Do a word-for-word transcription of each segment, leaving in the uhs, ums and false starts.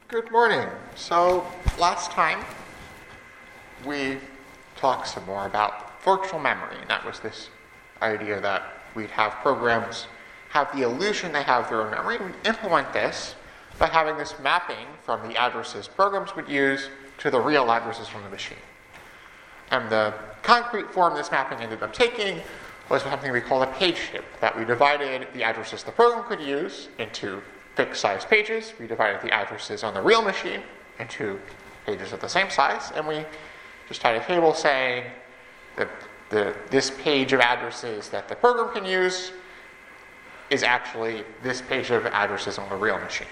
Good morning. So last time we talked some more about virtual memory, and that was this idea that we'd have programs have the illusion they have their own memory. We'd implement this by having this mapping from the addresses programs would use to the real addresses from the machine. And the concrete form this mapping ended up taking was something we call a page table, that we divided the addresses the program could use into fixed size pages. We divided the addresses on the real machine into pages of the same size, and we just had a table saying that the, this page of addresses that the program can use is actually this page of addresses on the real machine.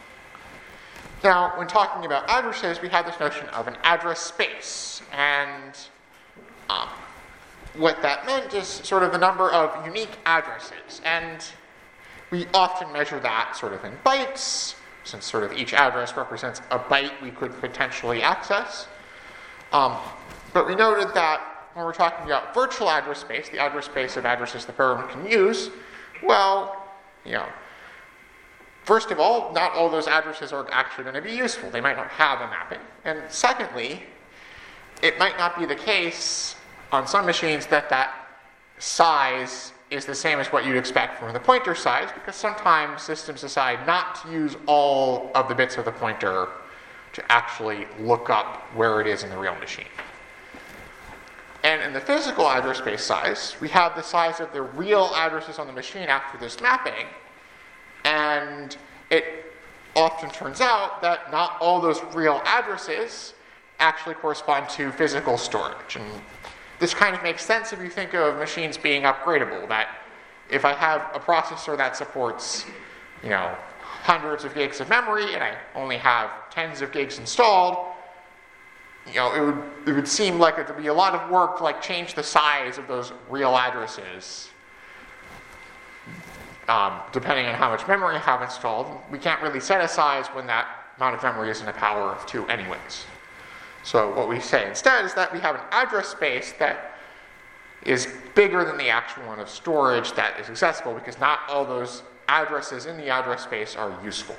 Now, when talking about addresses, we had this notion of an address space, and um, what that meant is sort of the number of unique addresses, and we often measure that sort of in bytes, since sort of each address represents a byte we could potentially access. Um, but we noted that when we're talking about virtual address space, the address space of addresses the program can use, well, you know, first of all, not all those addresses are actually going to be useful. They might not have a mapping. And secondly, it might not be the case on some machines that that size is the same as what you'd expect from the pointer size, because sometimes systems decide not to use all of the bits of the pointer to actually look up where it is in the real machine. And in the physical address space size, we have the size of the real addresses on the machine after this mapping, and it often turns out that not all those real addresses actually correspond to physical storage. And this kind of makes sense if you think of machines being upgradable, that if I have a processor that supports, you know, hundreds of gigs of memory and I only have tens of gigs installed, you know, it would it would seem like it would be a lot of work to like change the size of those real addresses, um, depending on how much memory I have installed. We can't really set a size when that amount of memory is in a power of two anyways. So what we say instead is that we have an address space that is bigger than the actual one of storage that is accessible, because not all those addresses in the address space are useful.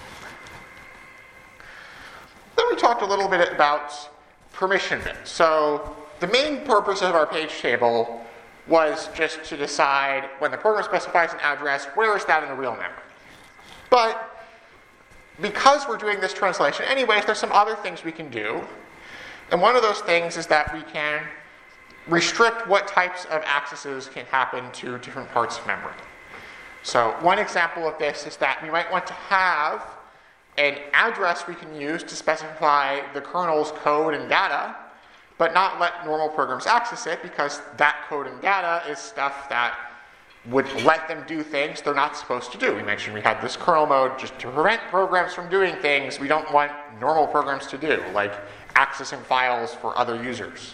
Then we talked a little bit about permission bits. So the main purpose of our page table was just to decide when the program specifies an address, where is that in the real memory? But because we're doing this translation anyways, there's some other things we can do. And one of those things is that we can restrict what types of accesses can happen to different parts of memory. So one example of this is that we might want to have an address we can use to specify the kernel's code and data, but not let normal programs access it, because that code and data is stuff that would let them do things they're not supposed to do. We mentioned we had this kernel mode just to prevent programs from doing things we don't want normal programs to do, like accessing files for other users.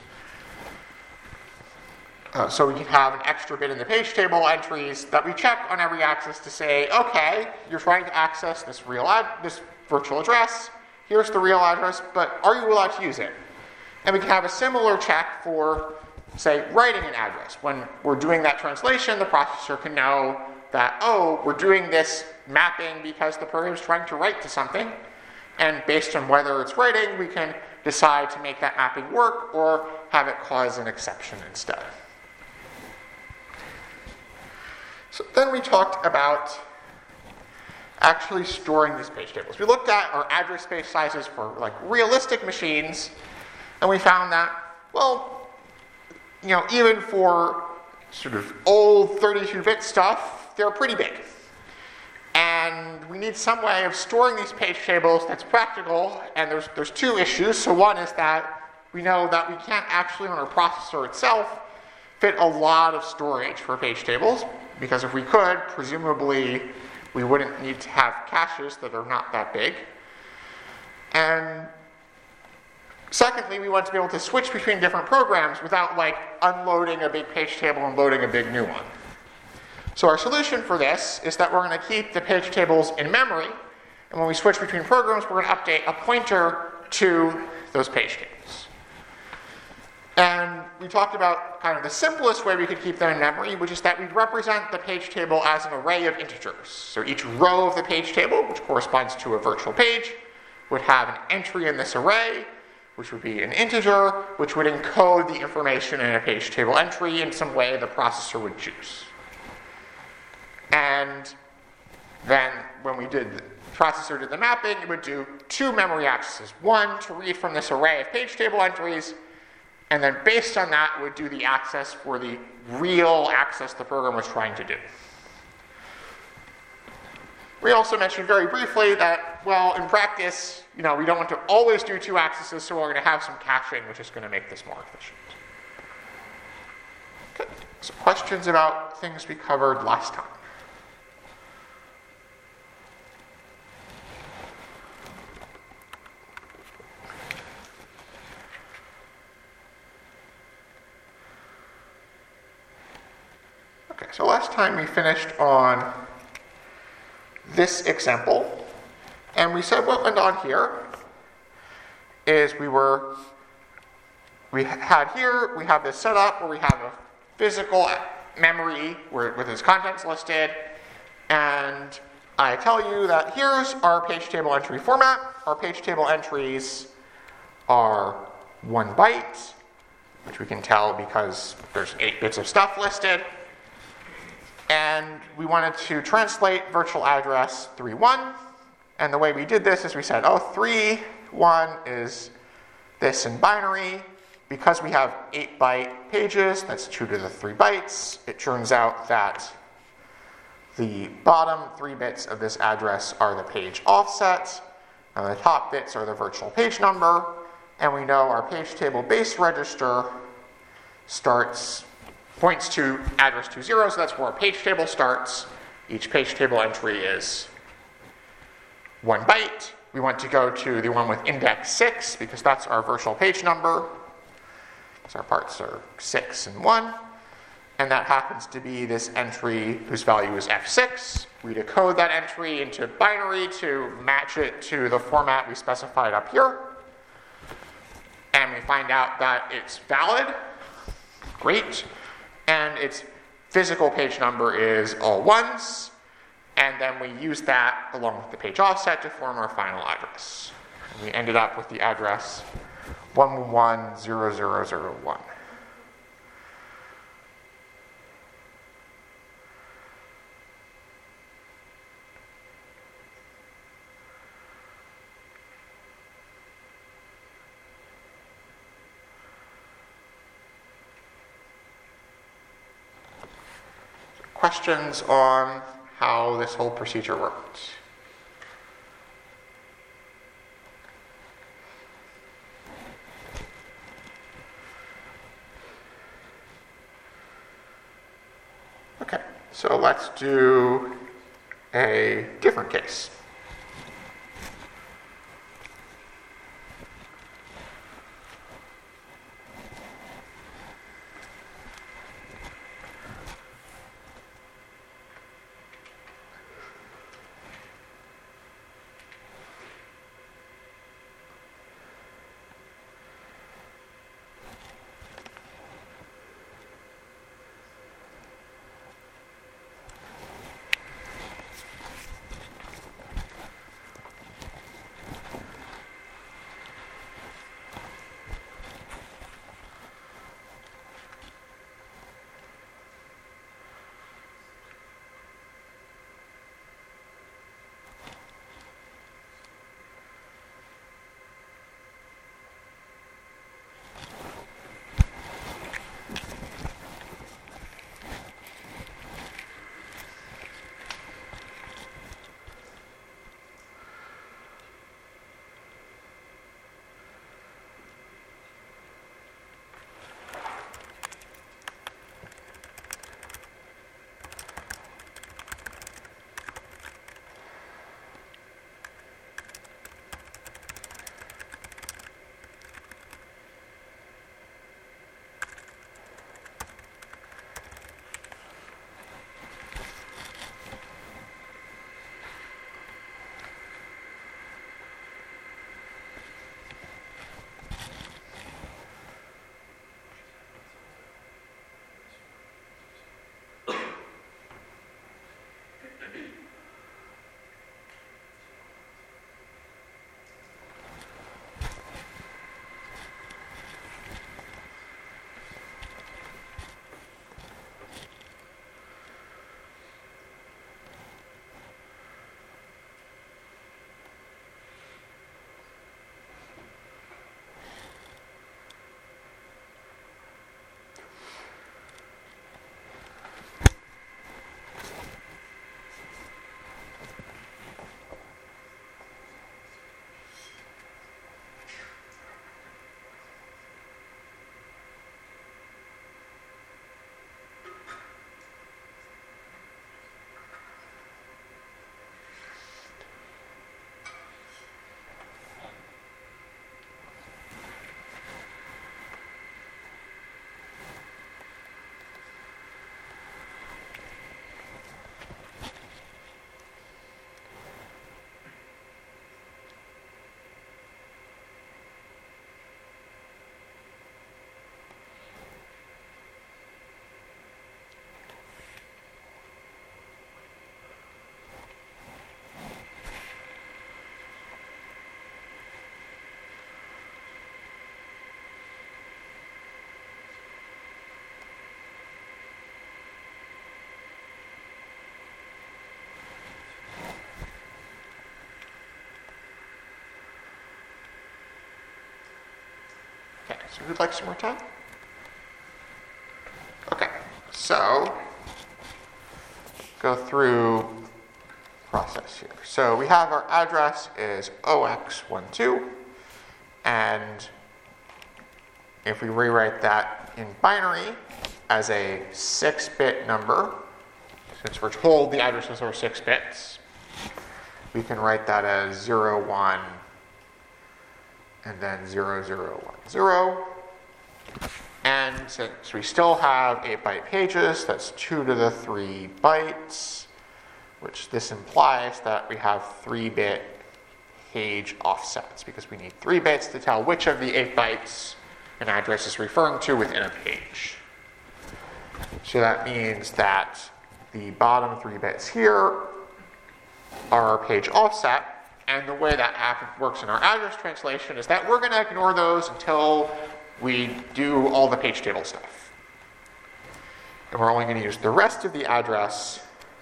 Uh, so we can have an extra bit in the page table entries that we check on every access to say, okay, you're trying to access this real ad- this virtual address, here's the real address, but are you allowed to use it? And we can have a similar check for, say, writing an address. When we're doing that translation, the processor can know that, oh, we're doing this mapping because the program is trying to write to something, and based on whether it's writing, we can decide to make that mapping work or have it cause an exception instead. So then we talked about actually storing these page tables. We looked at our address space sizes for like realistic machines, and we found that, well, you know, even for sort of old thirty-two bit stuff, they're pretty big. And we need some way of storing these page tables that's practical, and there's there's two issues. So one is that we know that we can't actually, on our processor itself, fit a lot of storage for page tables, because if we could, presumably we wouldn't need to have caches that are not that big. And secondly, we want to be able to switch between different programs without like unloading a big page table and loading a big new one. So our solution for this is that we're going to keep the page tables in memory, and when we switch between programs, we're going to update a pointer to those page tables. And we talked about kind of the simplest way we could keep them in memory, which is that we'd represent the page table as an array of integers. So each row of the page table, which corresponds to a virtual page, would have an entry in this array, which would be an integer, which would encode the information in a page table entry in some way the processor would choose. And then when we did, the processor did the mapping, it would do two memory accesses. One to read from this array of page table entries, and then based on that, it would do the access for the real access the program was trying to do. We also mentioned very briefly that, well, in practice, you know, we don't want to always do two accesses, so we're going to have some caching, which is going to make this more efficient. Okay, so questions about things we covered last time? Okay, so last time we finished on this example, and we said what went on here is we were, we had here, we have this setup where we have a physical memory where, with its contents listed, and I tell you that here's our page table entry format. Our page table entries are one byte, which we can tell because there's eight bits of stuff listed. And we wanted to translate virtual address three one. And the way we did this is we said, oh, three one is this in binary. Because we have eight byte pages, that's two to the three bytes. It turns out that the bottom three bits of this address are the page offset, and the top bits are the virtual page number. And we know our page table base register starts points to address two zero, so that's where our page table starts. Each page table entry is one byte. We want to go to the one with index six because that's our virtual page number. So our parts are six and one. And that happens to be this entry whose value is F six. We decode that entry into binary to match it to the format we specified up here. And we find out that it's valid. Great. And its physical page number is all ones, and then we use that along with the page offset to form our final address. And we ended up with the address one one one zero zero zero one. Questions on how this whole procedure worked? Okay, so let's do a different case. So who'd like some more time? Okay, so go through process here. So we have our address is O X one two, and if we rewrite that in binary as a six-bit number, since we're told the addresses are six bits, we can write that as zero one and then zero zero one zero. And since we still have eight byte pages, that's two to the three bytes, which this implies that we have three-bit page offsets, because we need three bits to tell which of the eight bytes an address is referring to within a page. So that means that the bottom three bits here are our page offset, and the way that happen, works in our address translation is that we're going to ignore those until we do all the page table stuff. And we're only going to use the rest of the address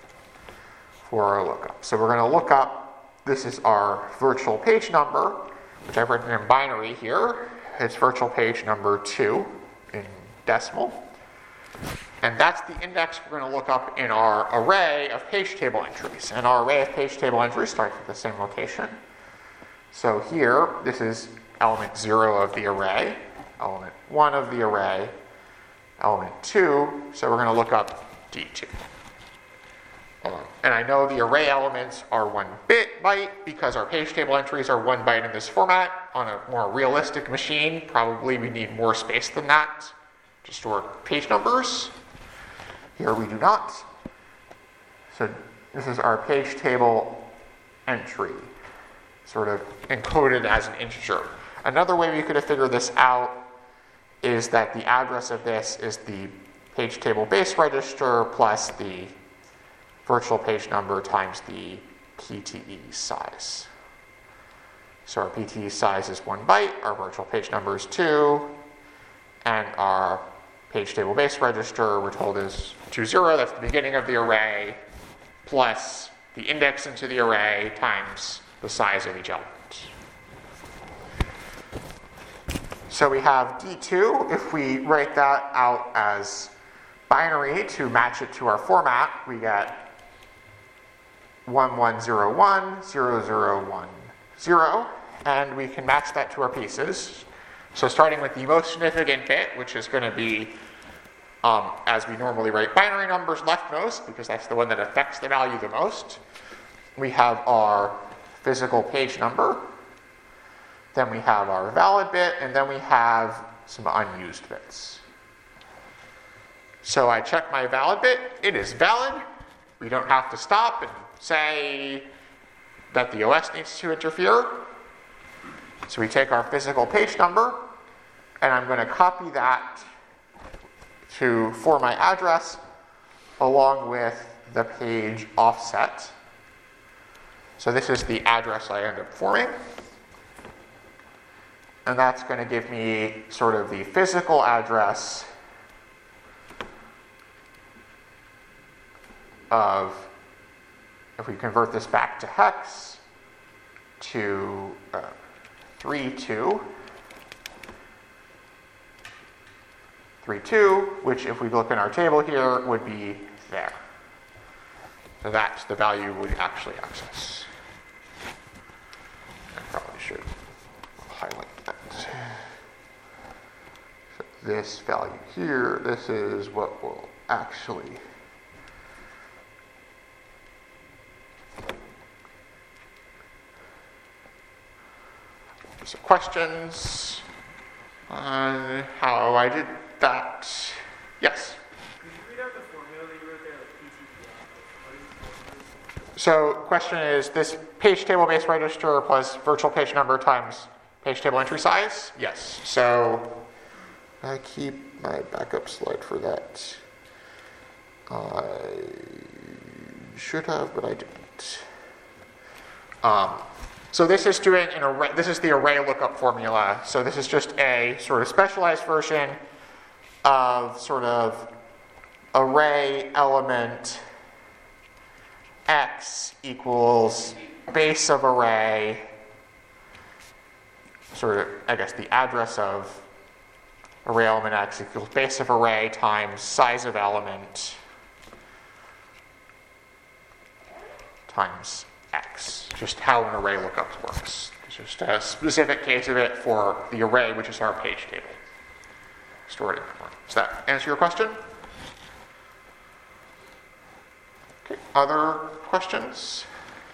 for our lookup. So we're going to look up, this is our virtual page number, which I've written in binary here. It's virtual page number two in decimal. And that's the index we're going to look up in our array of page table entries. And our array of page table entries starts at the same location. So here, this is element zero of the array, element one of the array, element two. So we're going to look up D two. Um, and I know the array elements are one bit byte because our page table entries are one byte in this format. On a more realistic machine, probably we need more space than that to store page numbers. Here we do not. So this is our page table entry, sort of encoded as an integer. Another way we could have figured this out is that the address of this is the page table base register plus the virtual page number times the P T E size. So our P T E size is one byte, our virtual page number is two, and our page table base register, we're told, is two zero, that's the beginning of the array, plus the index into the array times the size of each element. So we have D two. If we write that out as binary to match it to our format, we get one one zero one, zero zero one zero, and we can match that to our pieces. So starting with the most significant bit, which is going to be, um, as we normally write binary numbers, leftmost, because that's the one that affects the value the most, we have our physical page number, then we have our valid bit, and then we have some unused bits. So I check my valid bit. It is valid. We don't have to stop and say that the O S needs to interfere. So we take our physical page number, and I'm going to copy that to for my address along with the page offset. So this is the address I end up forming. And that's going to give me sort of the physical address of, if we convert this back to hex, to uh, three two, three two, which if we look in our table here would be there. So that's the value we actually access. I probably should highlight that. So this value here, this is what will actually So questions on how I did that? Yes? Could you read out the formula that you wrote there, like P T E? What is the formula? So question is, this page table base register plus virtual page number times page table entry size? Yes. So I keep my backup slide for that. I should have, but I didn't. Um, So this is doing an array, this is the array lookup formula. So this is just a sort of specialized version of sort of array element X equals base of array, sort of, I guess, the address of array element x equals base of array times size of element times x. Just how an array lookup works. It's just a specific case of it for the array, which is our page table stored in memory. Does that answer your question? Okay. Other questions?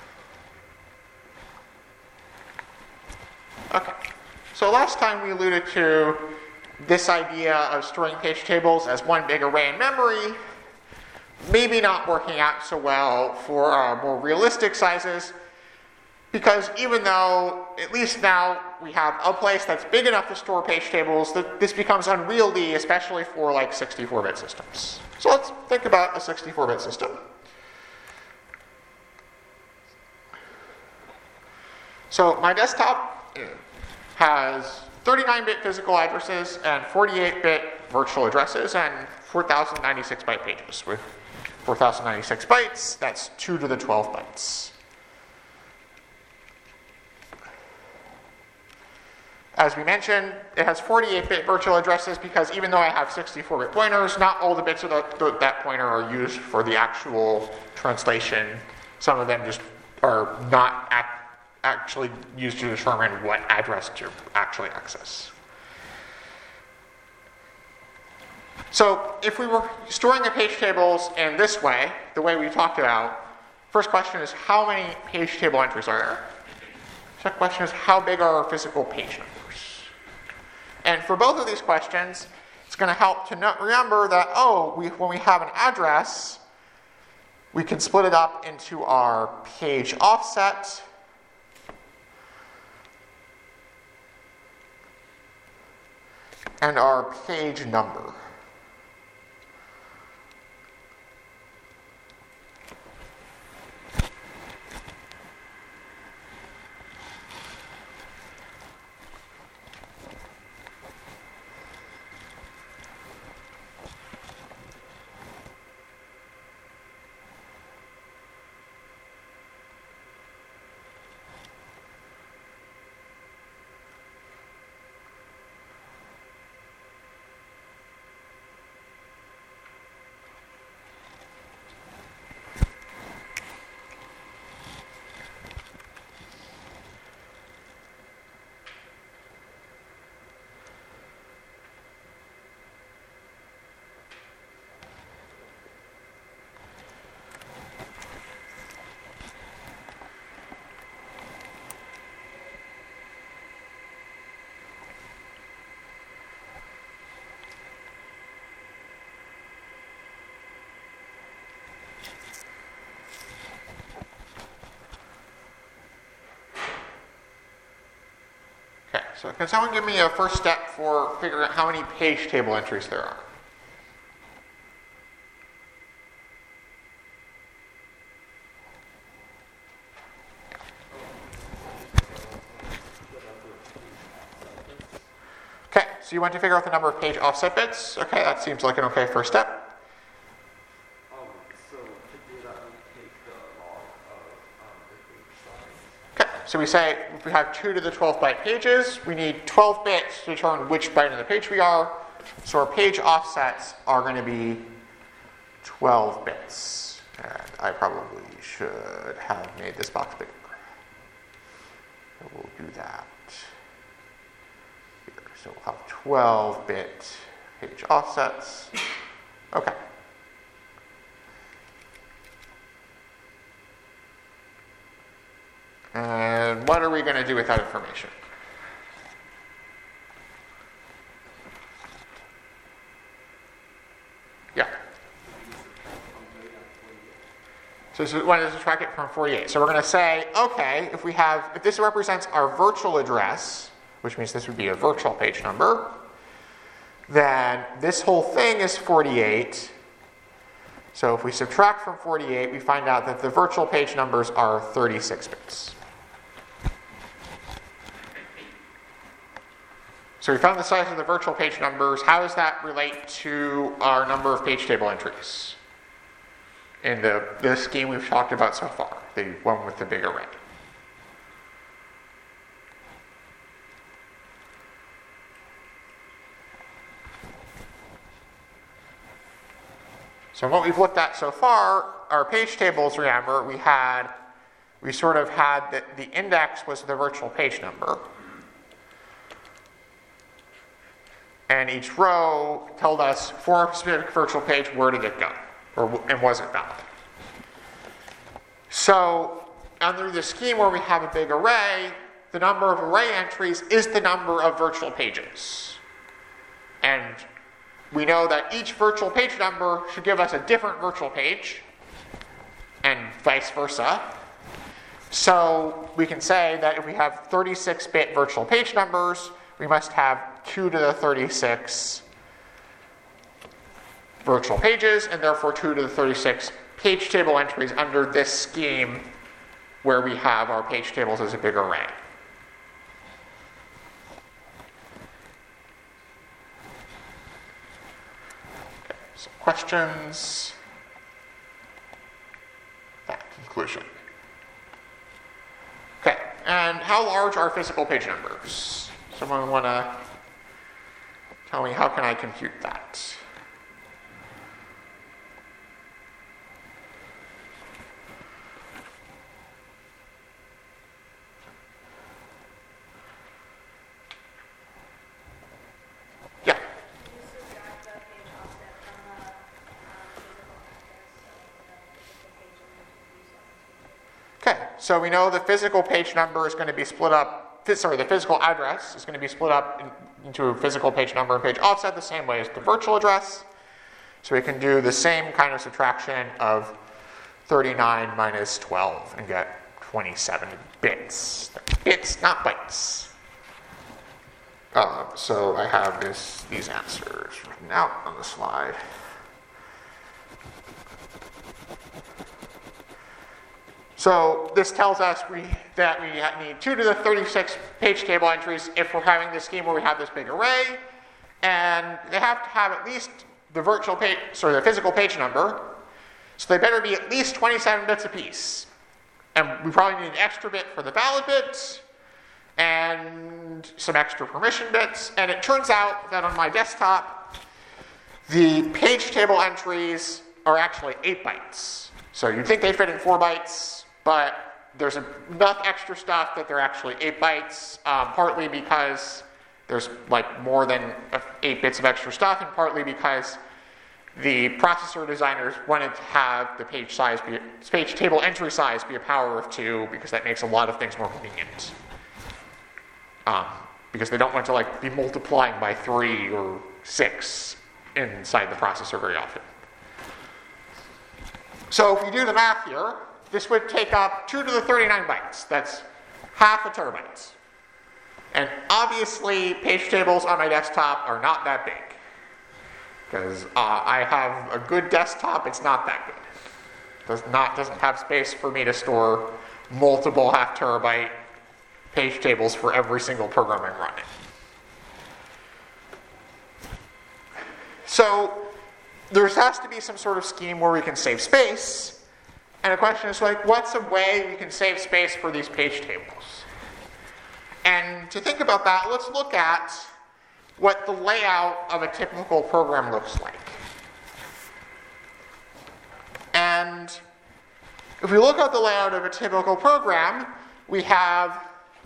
Okay. So last time we alluded to this idea of storing page tables as one big array in memory, maybe not working out so well for uh, more realistic sizes, because even though, at least now, we have a place that's big enough to store page tables, that this becomes unwieldy, especially for like sixty-four bit systems. So let's think about a sixty-four bit system. So my desktop has thirty-nine bit physical addresses and forty-eight bit virtual addresses and four thousand ninety-six byte pages. With four thousand ninety-six bytes, that's two to the twelve bytes. As we mentioned, it has forty-eight bit virtual addresses because even though I have sixty-four bit pointers, not all the bits of the, the, that pointer are used for the actual translation. Some of them just are not ac- actually used to determine what address to actually access. So if we were storing the page tables in this way, the way we talked about, first question is how many page table entries are there? Second question is how big are our physical page numbers? And for both of these questions, it's going to help to know, remember that, oh, we, when we have an address, we can split it up into our page offset and our page number. So can someone give me a first step for figuring out how many page table entries there are? Okay, so you want to figure out the number of page offset bits. Okay, that seems like an okay first step. So we say if we have two to the twelve byte pages, we need twelve bits to determine which byte of the page we are. So our page offsets are going to be twelve bits. And I probably should have made this box bigger. So we'll do that here. So we'll have twelve bit page offsets. Okay. And what are we going to do with that information? Yeah. So we want to subtract it from forty-eight. So we're going to say, okay, if we have, if this represents our virtual address, which means this would be a virtual page number, then this whole thing is forty-eight. So if we subtract from forty-eight, we find out that the virtual page numbers are thirty-six bits. So we found the size of the virtual page numbers. How does that relate to our number of page table entries in the, the scheme we've talked about so far, the one with the big array? So what we've looked at so far, our page tables, remember, we had, we sort of had the, the index was the virtual page number. And each row told us for a specific virtual page, where did it go? Or, and was it valid? So under the scheme where we have a big array, the number of array entries is the number of virtual pages. And we know that each virtual page number should give us a different virtual page, and vice versa. So we can say that if we have thirty-six bit virtual page numbers, we must have two to the thirty-six virtual pages, and therefore two to the thirty-six page table entries under this scheme where we have our page tables as a big array. Okay, some questions? That conclusion. Okay, and how large are physical page numbers? Someone want to tell me how can I compute that? Yeah. Okay, so we know the physical page number is going to be split up. Sorry, the physical address is going to be split up in, into a physical page number and page offset the same way as the virtual address. So we can do the same kind of subtraction of thirty-nine minus twelve and get twenty-seven bits. Bits, not bytes. Uh, so I have this, these answers written out on the slide. So this tells us we, that we need two to the thirty-six page table entries if we're having this scheme where we have this big array, and they have to have at least the virtual page, sorry, the physical page number. So they better be at least twenty-seven bits apiece. And we probably need an extra bit for the valid bits, and some extra permission bits. And it turns out that on my desktop, the page table entries are actually eight bytes. So you'd think they fit in four bytes. But there's enough extra stuff that they're actually eight bytes, um, partly because there's like more than eight bits of extra stuff, and partly because the processor designers wanted to have the page size be, page table entry size be a power of two, because that makes a lot of things more convenient. Um, because they don't want to like be multiplying by three or six inside the processor very often. So if you do the math here, this would take up two to the thirty-nine bytes. That's half a terabyte. And obviously, page tables on my desktop are not that big. Because uh, I have a good desktop, it's not that good. Does not, doesn't have space for me to store multiple half terabyte page tables for every single program I'm running. So there has to be some sort of scheme where we can save space. And the question is like, what's a way we can save space for these page tables? And to think about that, let's look at what the layout of a typical program looks like. And if we look at the layout of a typical program, we have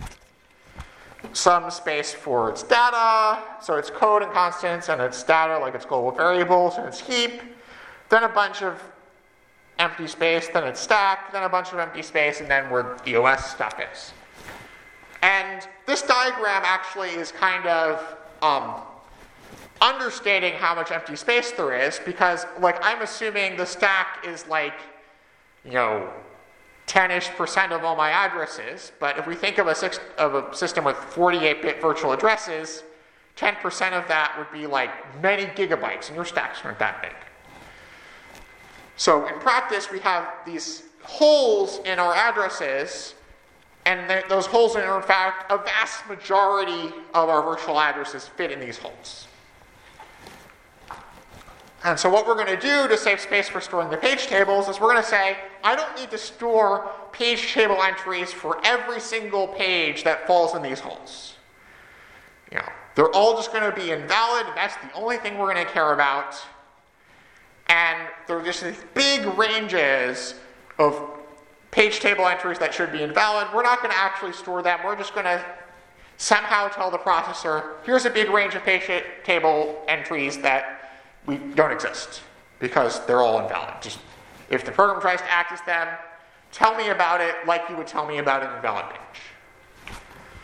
some space for its data, so its code and constants, and its data, like its global variables and its heap, then a bunch of empty space, then its stack, then a bunch of empty space, and then where the O S stuff is. And this diagram actually is kind of um, understating how much empty space there is, because like I'm assuming the stack is like, you know, ten-ish percent of all my addresses, but if we think of a, six, of a system with forty-eight bit virtual addresses, ten percent of that would be like many gigabytes, and your stacks aren't that big. So in practice, we have these holes in our addresses, and th- those holes are in fact a vast majority of our virtual addresses fit in these holes. And so what we're going to do to save space for storing the page tables is we're going to say, I don't need to store page table entries for every single page that falls in these holes. You know, they're all just going to be invalid. That's the only thing we're going to care about. and there are just these big ranges of page table entries that should be invalid. We're not going to actually store them. We're just going to somehow tell the processor, here's a big range of page table entries that we don't exist because they're all invalid. Just if the program tries to access them, tell me about it like you would tell me about an invalid page.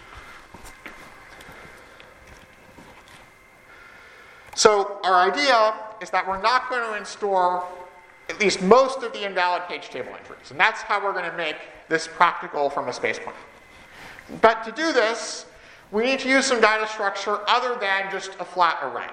So our idea is that we're not going to store at least most of the invalid page table entries. And that's how we're going to make this practical from a space plan. But to do this, we need to use some data structure other than just a flat array.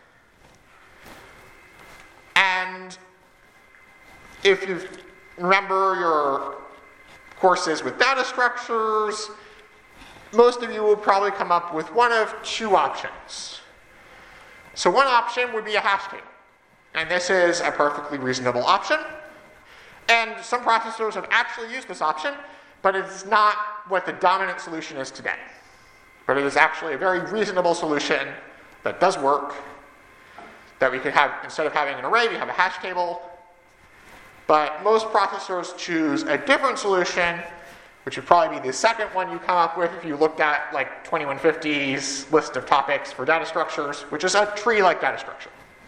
And if you remember your courses with data structures, most of you will probably come up with one of two options. So one option would be a hash table. And this is a perfectly reasonable option. And some processors have actually used this option, but it's not what the dominant solution is today. But it is actually a very reasonable solution that does work, that we could have, instead of having an array, we have a hash table. But most processors choose a different solution, which would probably be the second one you come up with if you looked at like twenty-one fifty's list of topics for data structures, which is a tree-like data structure.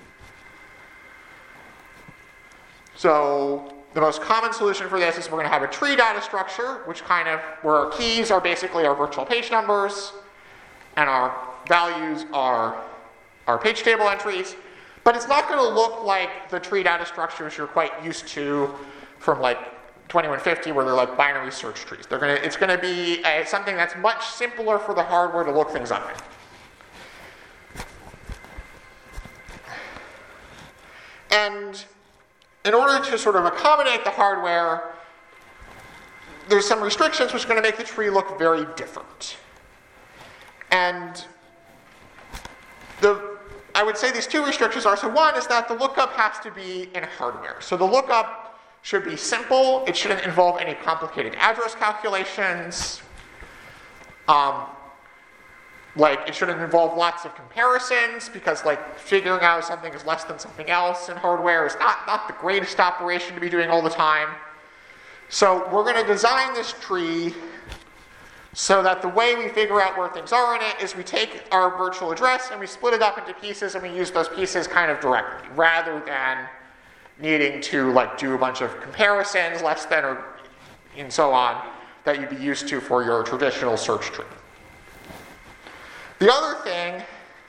So the most common solution for this is we're going to have a tree data structure, which kind of, where our keys are basically our virtual page numbers, and our values are our page table entries. But it's not going to look like the tree data structures you're quite used to from like twenty-one fifty, where they're like binary search trees. They're going to, it's going to be a, something that's much simpler for the hardware to look things up in. And in order to sort of accommodate the hardware, there's some restrictions which are going to make the tree look very different. And the, I would say these two restrictions are, so one is that the lookup has to be in hardware. So the lookup should be simple. It shouldn't involve any complicated address calculations. Um, like, it shouldn't involve lots of comparisons, because like figuring out something is less than something else in hardware is not, not the greatest operation to be doing all the time. So we're going to design this tree so that the way we figure out where things are in it is we take our virtual address and we split it up into pieces, and we use those pieces kind of directly, rather than needing to like do a bunch of comparisons, less than, or and so on, that you'd be used to for your traditional search tree. The other thing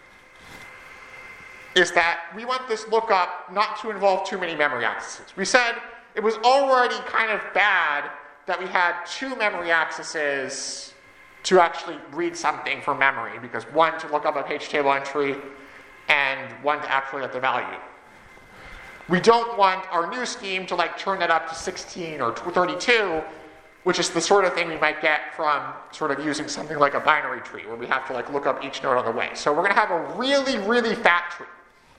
is that we want this lookup not to involve too many memory accesses. We said it was already kind of bad that we had two memory accesses to actually read something from memory, because one to look up a page table entry and one to actually get the value. We don't want our new scheme to like turn that up to sixteen or thirty-two, which is the sort of thing we might get from sort of using something like a binary tree, where we have to like look up each node on the way. So we're going to have a really, really fat tree.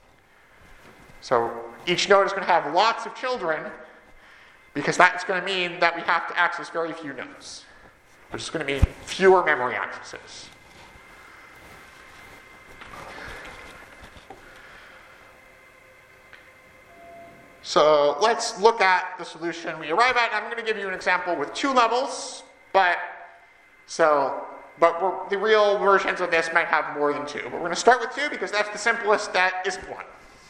So each node is going to have lots of children, because that's going to mean that we have to access very few nodes, which is going to mean fewer memory accesses. So let's look at the solution we arrive at. I'm going to give you an example with two levels, but so but we're, the real versions of this might have more than two. But we're going to start with two because that's the simplest that isn't one.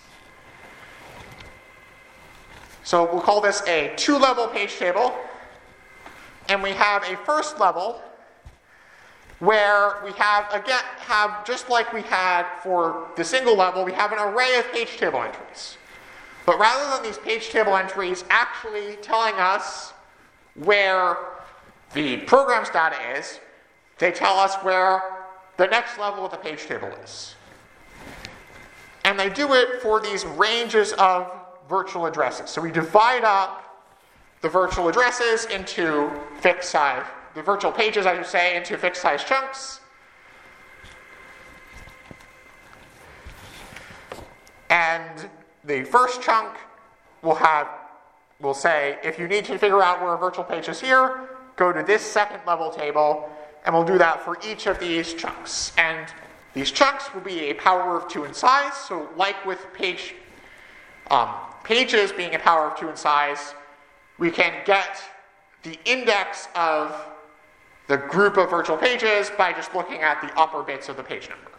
So we'll call this a two-level page table, and we have a first level where we have again have just like we had for the single level, we have an array of page table entries. But rather than these page table entries actually telling us where the program's data is, they tell us where the next level of the page table is. And they do it for these ranges of virtual addresses. So we divide up the virtual addresses into fixed size, the virtual pages, I should say, into fixed size chunks. And the first chunk will have, will say, if you need to figure out where a virtual page is here, go to this second level table, and we'll do that for each of these chunks. And these chunks will be a power of two in size, so like with page, um, pages being a power of two in size, we can get the index of the group of virtual pages by just looking at the upper bits of the page number.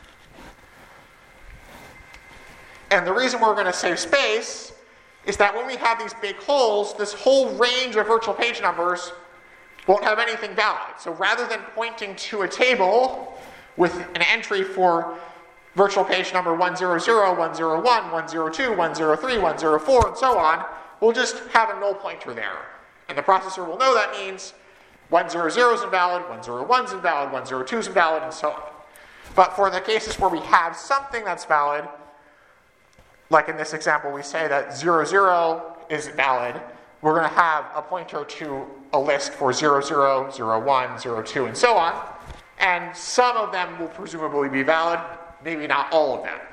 And the reason we're going to save space is that when we have these big holes, this whole range of virtual page numbers won't have anything valid. So rather than pointing to a table with an entry for virtual page number one hundred, one oh one, one oh two, one oh three, one oh four, and so on, we'll just have a null pointer there. And the processor will know that means one hundred is invalid, one oh one is invalid, one oh two is invalid, and so on. But for the cases where we have something that's valid, like in this example, we say that zero, zero is valid, we're going to have a pointer to a list for zero, zero, zero, one, zero, two, and so on. And some of them will presumably be valid, maybe not all of them.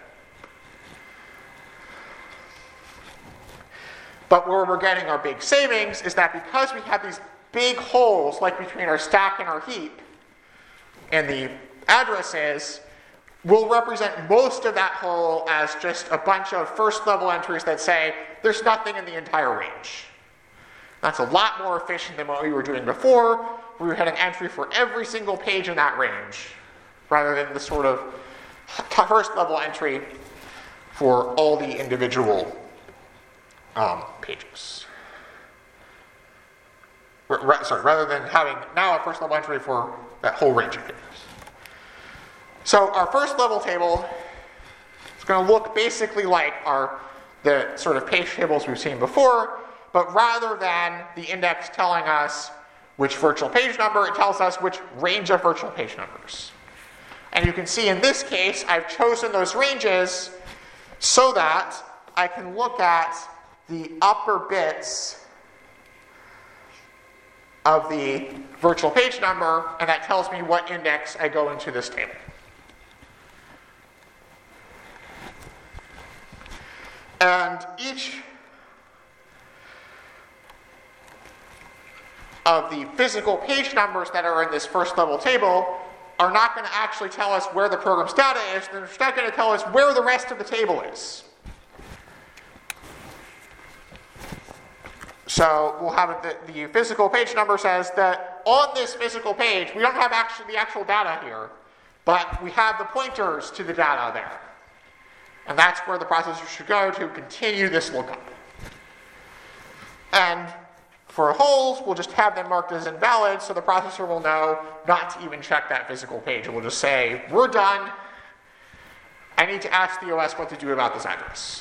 But where we're getting our big savings is that because we have these big holes, like between our stack and our heap, and the addresses, we'll represent most of that hole as just a bunch of first level entries that say there's nothing in the entire range. That's a lot more efficient than what we were doing before. We had an entry for every single page in that range, rather than the sort of first level entry for all the individual um, pages. R- r- sorry, rather than having now a first level entry for that whole range of pages. So our first level table is going to look basically like our the sort of page tables we've seen before, but rather than the index telling us which virtual page number, it tells us which range of virtual page numbers. And you can see in this case, I've chosen those ranges so that I can look at the upper bits of the virtual page number, and that tells me what index I go into this table. And each of the physical page numbers that are in this first level table are not going to actually tell us where the program's data is. They're instead going to tell us where the rest of the table is. So we'll have it, the, the physical page number says that on this physical page, we don't have actually the actual data here, but we have the pointers to the data there. And that's where the processor should go to continue this lookup. And for holes, we'll just have them marked as invalid, so the processor will know not to even check that physical page. It will just say, we're done. I need to ask the O S what to do about this address.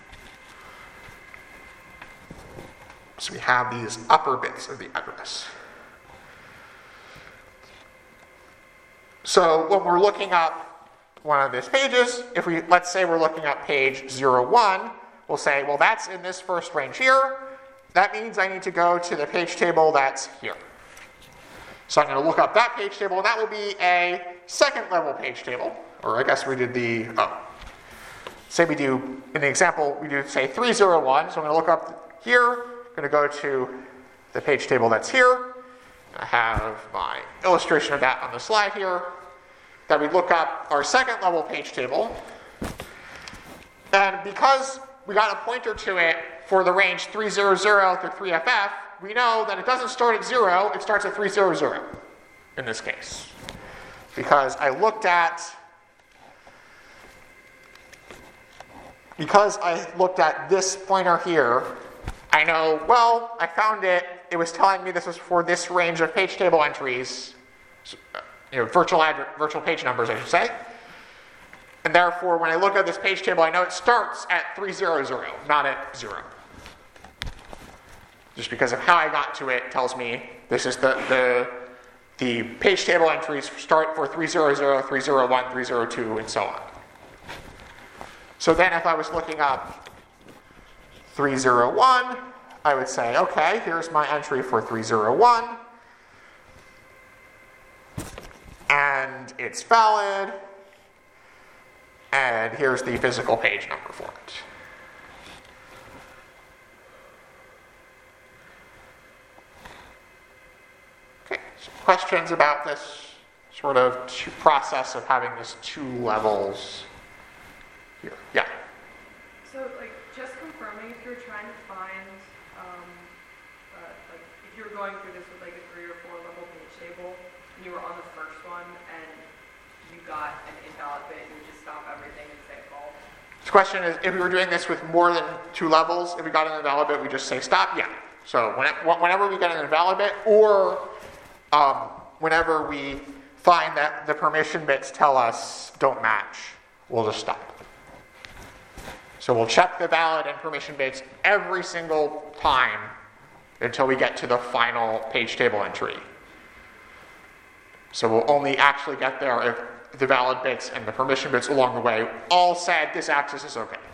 So we have these upper bits of the address. So when we're looking up one of these pages, if we, let's say we're looking at page zero one, we'll say, well, that's in this first range here. That means I need to go to the page table that's here. So I'm going to look up that page table, and that will be a second level page table. Or I guess we did the, oh. Say we do, in the example, we do, say, three oh one. So I'm going to look up here. I'm going to go to the page table that's here. I have my illustration of that on the slide here. That we look up our second level page table. And because we got a pointer to it for the range three hundred through three F F, we know that it doesn't start at zero, it starts at three hundred in this case. Because I looked at, because I looked at this pointer here, I know, well, I found it, it was telling me this was for this range of page table entries, you know, virtual, ad- virtual page numbers, I should say. And therefore, when I look at this page table, I know it starts at three hundred, not at zero. Just because of how I got to it tells me this is the the, the page table entries start for three hundred, three oh one, three oh two, and so on. So then if I was looking up three oh one, I would say, okay, here's my entry for three oh one. And it's valid. And here's the physical page number for it. Okay, so questions about this sort of two process of having this two levels here? Yeah? So, like, just confirming if you're were going through this with like a three or four level page table, and you were on the first one, and you got an invalid bit, you would just stop everything and say fall. The question is, if we were doing this with more than two levels, if we got an invalid bit, we just say stop? Yeah. So when it, whenever we get an invalid bit, or um, whenever we find that the permission bits tell us don't match, we'll just stop. So we'll check the valid and permission bits every single time until we get to the final page table entry. So we'll only actually get there if the valid bits and the permission bits along the way all said this access is okay.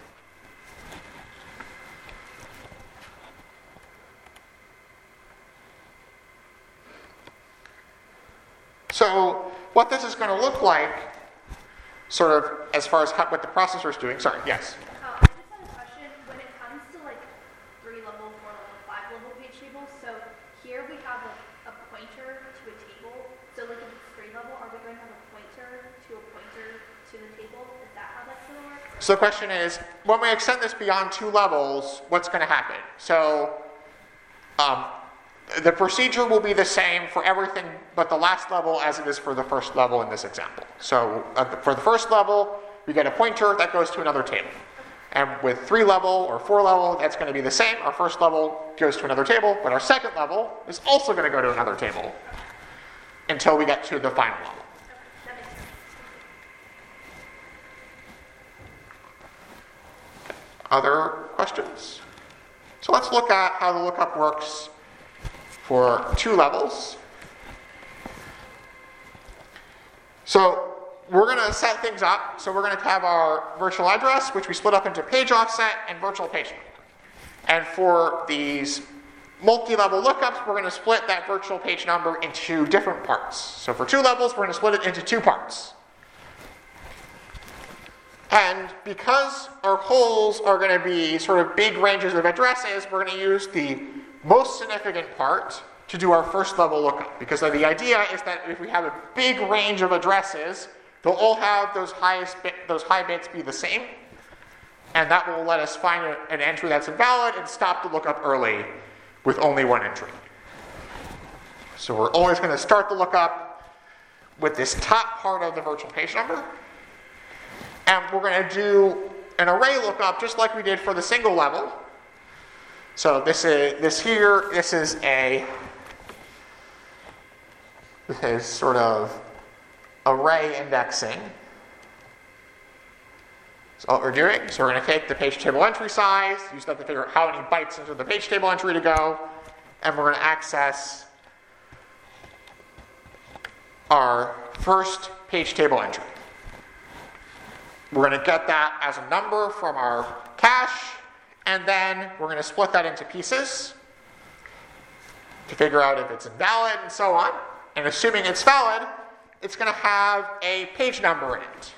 So what this is going to look like, sort of as far as what the processor is doing. Sorry, yes? Uh, I just had a question. When it comes to like three level, four level, five level page tables, so here we have a, a pointer to a table. So like if it's three level, are we going to have a pointer to a pointer to the table? Is that how that's going to work? So the question is, when we extend this beyond two levels, what's going to happen? So um, the procedure will be the same for everything but the last level as it is for the first level in this example. So uh, for the first level, we get a pointer that goes to another table. And with three level or four level, that's going to be the same. Our first level goes to another table, but our second level is also going to go to another table until we get to the final level. That makes sense. Other questions? So let's look at how the lookup works for two levels. So we're going to set things up. So we're going to have our virtual address, which we split up into page offset and virtual page number. And for these multi-level lookups, we're going to split that virtual page number into different parts. So for two levels, we're going to split it into two parts. And because our holes are going to be sort of big ranges of addresses, we're going to use the most significant part to do our first level lookup. Because the idea is that if we have a big range of addresses, they'll all have those highest bit, those high bits be the same. And that will let us find a, an entry that's invalid and stop the lookup early with only one entry. So we're always going to start the lookup with this top part of the virtual page number. And we're going to do an array lookup just like we did for the single level. So this is this here, this is a this is sort of array indexing. So what we're doing, so we're going to take the page table entry size, use that to figure out how many bytes into the page table entry to go, and we're going to access our first page table entry. We're going to get that as a number from our cache, and then we're going to split that into pieces to figure out if it's invalid and so on. And assuming it's valid, it's going to have a page number in it.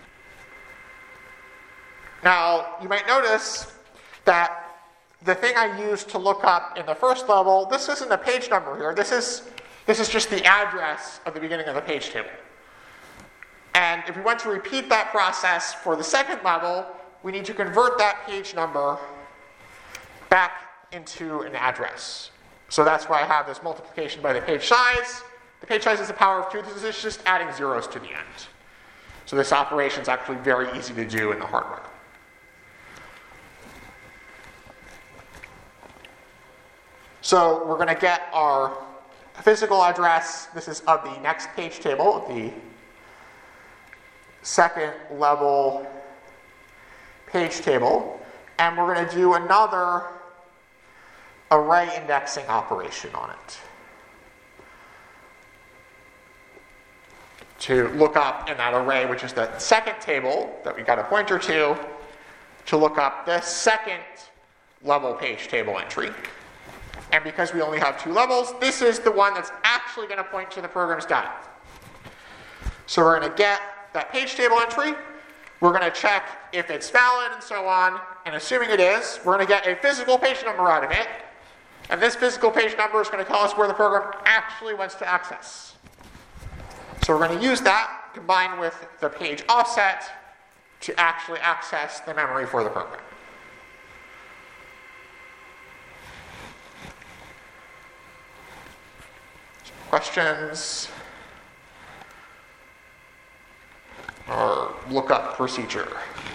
Now, you might notice that the thing I used to look up in the first level, this isn't a page number here. This is, this is just the address of the beginning of the page table. And if we want to repeat that process for the second level, we need to convert that page number back into an address. So that's why I have this multiplication by the page size. The page size is the power of two. This is just adding zeros to the end. So this operation is actually very easy to do in the hardware. So we're going to get our physical address. This is of the next page table, the second level page table. And we're going to do another array indexing operation on it to look up in that array, which is the second table that we got a pointer to, to look up the second level page table entry. And because we only have two levels, this is the one that's actually going to point to the program's data. So we're going to get that page table entry. We're going to check if it's valid and so on. And assuming it is, we're going to get a physical page number out of it. And this physical page number is going to tell us where the program actually wants to access. So we're going to use that combined with the page offset to actually access the memory for the program. questions? Or lookup procedure?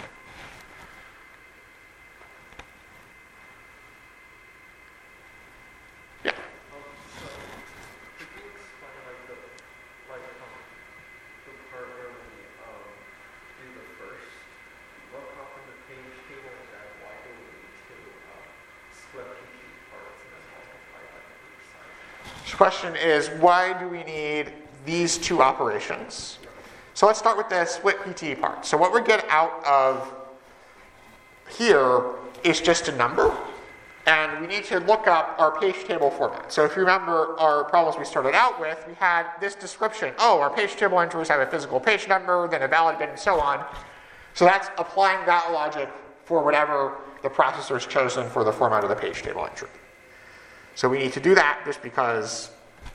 Yeah. Um, so, could you explain like the like um, the part where we um, do the first lookup in the page table, and then why do we need to um, split P T parts and then multiply by the page size? The question is, why do we need these two operations? So let's start with the split P T part. So what we get out of here is just a number, and we need to look up our page table format. So if you remember our problems we started out with, we had this description. Oh, our page table entries have a physical page number, then a valid bit, and so on. So that's applying that logic for whatever the processor's chosen for the format of the page table entry. So we need to do that just because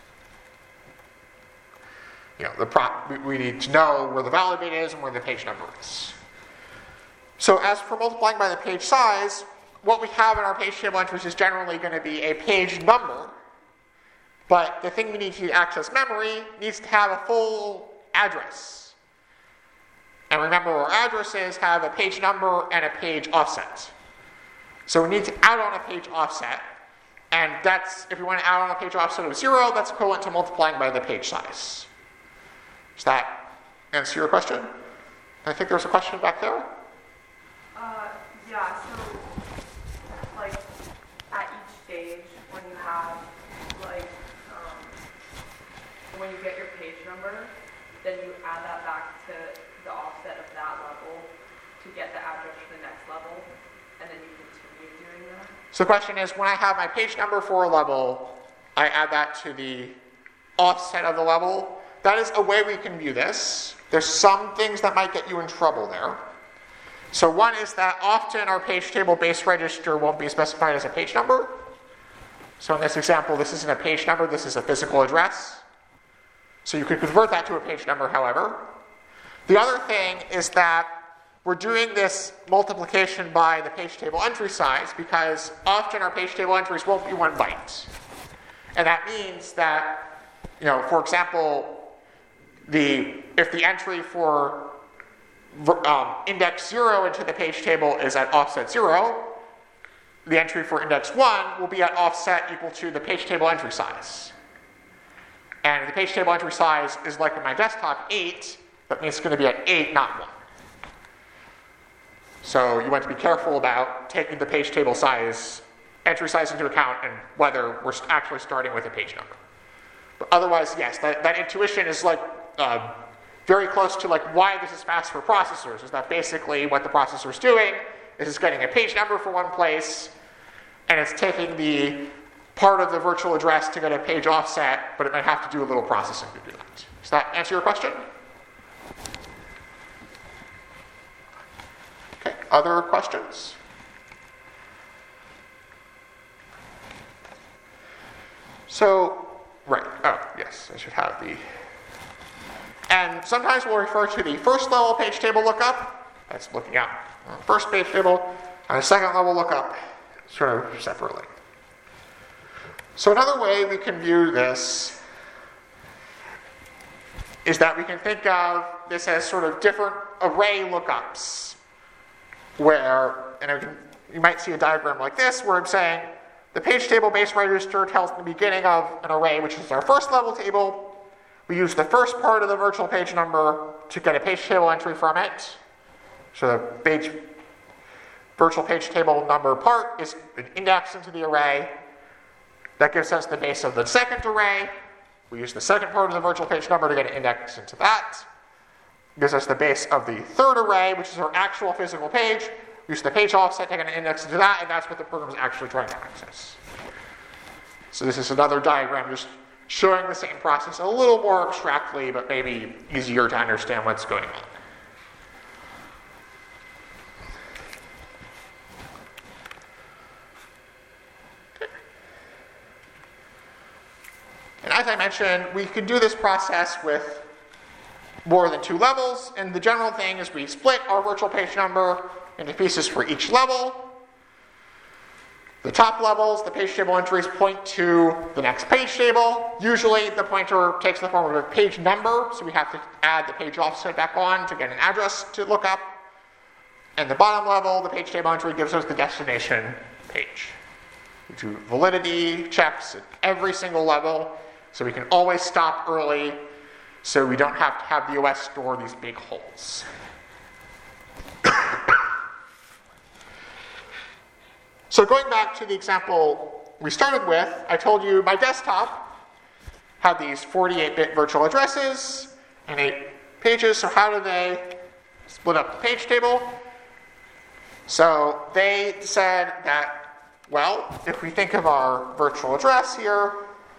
you know, the pro- we need to know where the valid bit is and where the page number is. So as for multiplying by the page size, what we have in our page table entries is generally going to be a page number, but the thing we need to access memory needs to have a full address. And remember, our addresses have a page number and a page offset. So we need to add on a page offset, and that's, if we want to add on a page offset of zero, that's equivalent to multiplying by the page size. Does that answer your question? I think there's a question back there. Uh, yeah, so, like, at each stage, when you have, like, um, when you get your page number, then you add that back to the offset of that level to get the address for the next level, and then you continue doing that? So the question is, when I have my page number for a level, I add that to the offset of the level. That is a way we can view this. There's some things that might get you in trouble there. So one is that often our page table base register won't be specified as a page number. So in this example, this isn't a page number, this is a physical address. So you could convert that to a page number, however. The other thing is that we're doing this multiplication by the page table entry size because often our page table entries won't be one byte. And that means that, you know, for example, The, if the entry for um, index zero into the page table is at offset zero, the entry for index one will be at offset equal to the page table entry size. And the page table entry size is like in my desktop, eight, that means it's going to be at eight, not one. So you want to be careful about taking the page table size, entry size into account and whether we're actually starting with a page number. But otherwise, yes, that, that intuition is like Uh, very close to like why this is fast for processors, is that basically what the processor is doing is it's getting a page number for one place, and it's taking the part of the virtual address to get a page offset, but it might have to do a little processing to do that. Does that answer your question? Okay, other questions? So, right, oh, yes, I should have the... And sometimes we'll refer to the first level page table lookup, that's looking at the first page table, and the second level lookup sort of separately. So another way we can view this is that we can think of this as sort of different array lookups, where, and I can, you might see a diagram like this, where I'm saying the page table base register tells the beginning of an array, which is our first level table. We use the first part of the virtual page number to get a page table entry from it. So the page, virtual page table number part is an index into the array. That gives us the base of the second array. We use the second part of the virtual page number to get an index into that. Gives us the base of the third array, which is our actual physical page. We use the page offset to get an index into that, and that's what the program is actually trying to access. So this is another diagram just showing the same process a little more abstractly, but maybe easier to understand what's going on. Okay. And as I mentioned, we can do this process with more than two levels, and the general thing is we split our virtual page number into pieces for each level. The top levels, the page table entries point to the next page table. Usually the pointer takes the form of a page number, so we have to add the page offset back on to get an address to look up. And the bottom level, the page table entry gives us the destination page. We do validity checks at every single level, so we can always stop early, so we don't have to have the O S store these big holes. So going back to the example we started with, I told you my desktop had these forty-eight bit virtual addresses and eight pages, so how do they split up the page table? So they said that, well, if we think of our virtual address here,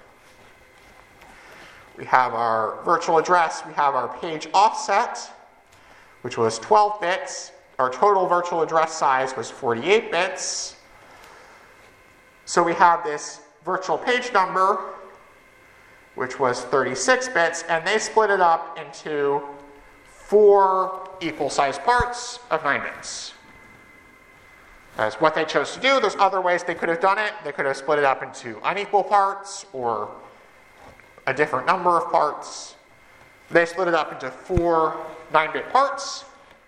we have our virtual address, we have our page offset, which was twelve bits. Our total virtual address size was forty-eight bits. So we have this virtual page number, which was thirty-six bits, and they split it up into four equal-sized parts of nine bits. That's what they chose to do. There's other ways they could have done it. They could have split it up into unequal parts or a different number of parts. They split it up into four nine-bit parts.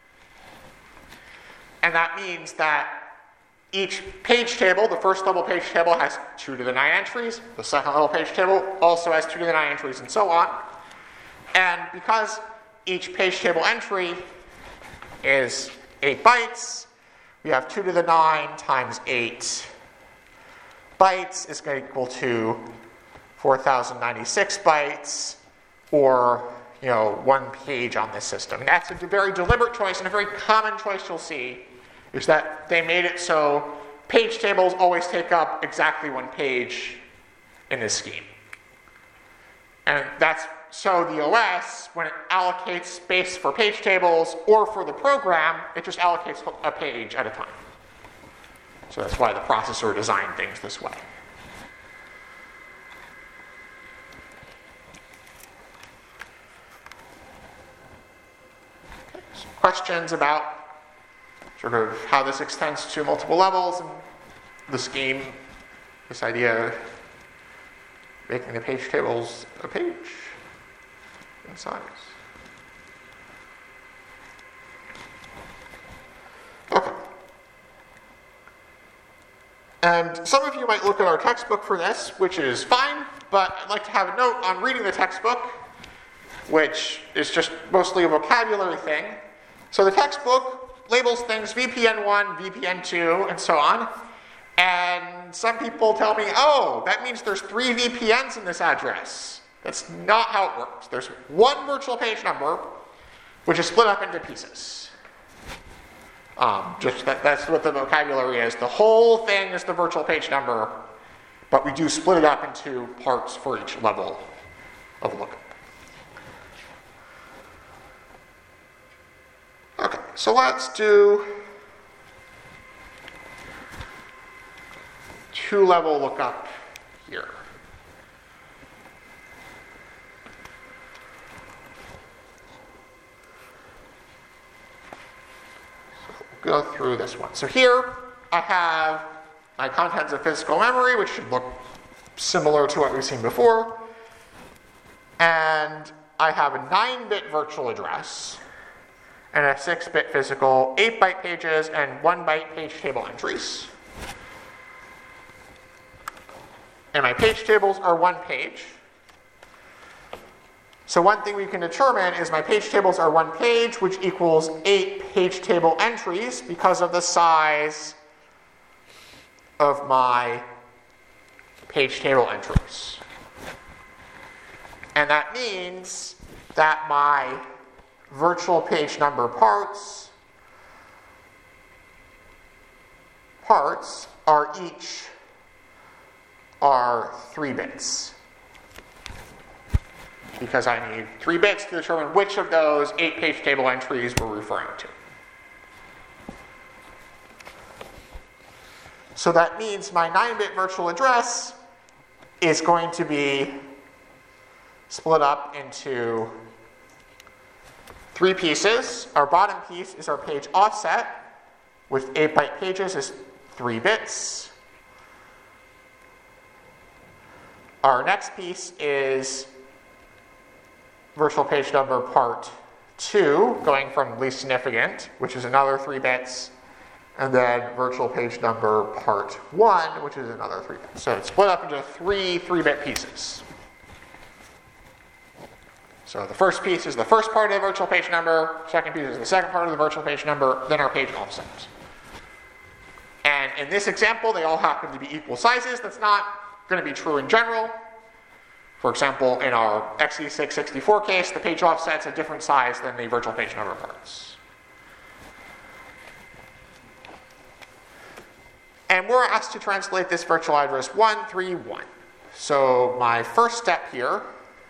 And that means that each page table, the first level page table, has two to the nine entries. The second level page table also has two to the nine entries, and so on. And because each page table entry is eight bytes, we have two to the nine times eight bytes is going to equal to four thousand ninety-six bytes, or you know, one page on this system. And that's a very deliberate choice, and a very common choice you'll see is that they made it so page tables always take up exactly one page in this scheme. And that's so the O S, when it allocates space for page tables or for the program, it just allocates a page at a time. So that's why the processor designed things this way. Okay, some questions about sort of how this extends to multiple levels and the scheme, this idea of making the page tables a page in size. Okay. And some of you might look at our textbook for this, which is fine, but I'd like to have a note on reading the textbook, which is just mostly a vocabulary thing. So the textbook labels things V P N one, V P N two, and so on. And some people tell me, oh, that means there's three V P Ns in this address. That's not how it works. There's one virtual page number, which is split up into pieces. Um, just that, that's what the vocabulary is. The whole thing is the virtual page number, but we do split it up into parts for each level of lookup. Okay, so let's do two-level lookup here. So we'll go through this one. So here I have my contents of physical memory, which should look similar to what we've seen before. And I have a nine-bit virtual address and a six-bit physical, eight byte pages, and one byte page table entries. And my page tables are one page. So one thing we can determine is my page tables are one page, which equals eight page table entries because of the size of my page table entries. And that means that my virtual page number parts parts are each are three bits. Because I need three bits to determine which of those eight page table entries we're referring to. So that means my nine-bit virtual address is going to be split up into three pieces. Our bottom piece is our page offset, with eight byte pages is three bits. our next piece is virtual page number part two, going from least significant, which is another three bits, and then virtual page number part one, which is another three bits. So it's split up into three three-bit pieces. So the first piece is the first part of the virtual page number, second piece is the second part of the virtual page number, then our page offset. And in this example, they all happen to be equal sizes. That's not going to be true in general. For example, in our x E six sixty-four case, the page offset's a different size than the virtual page number parts. And we're asked to translate this virtual address one three one. So my first step here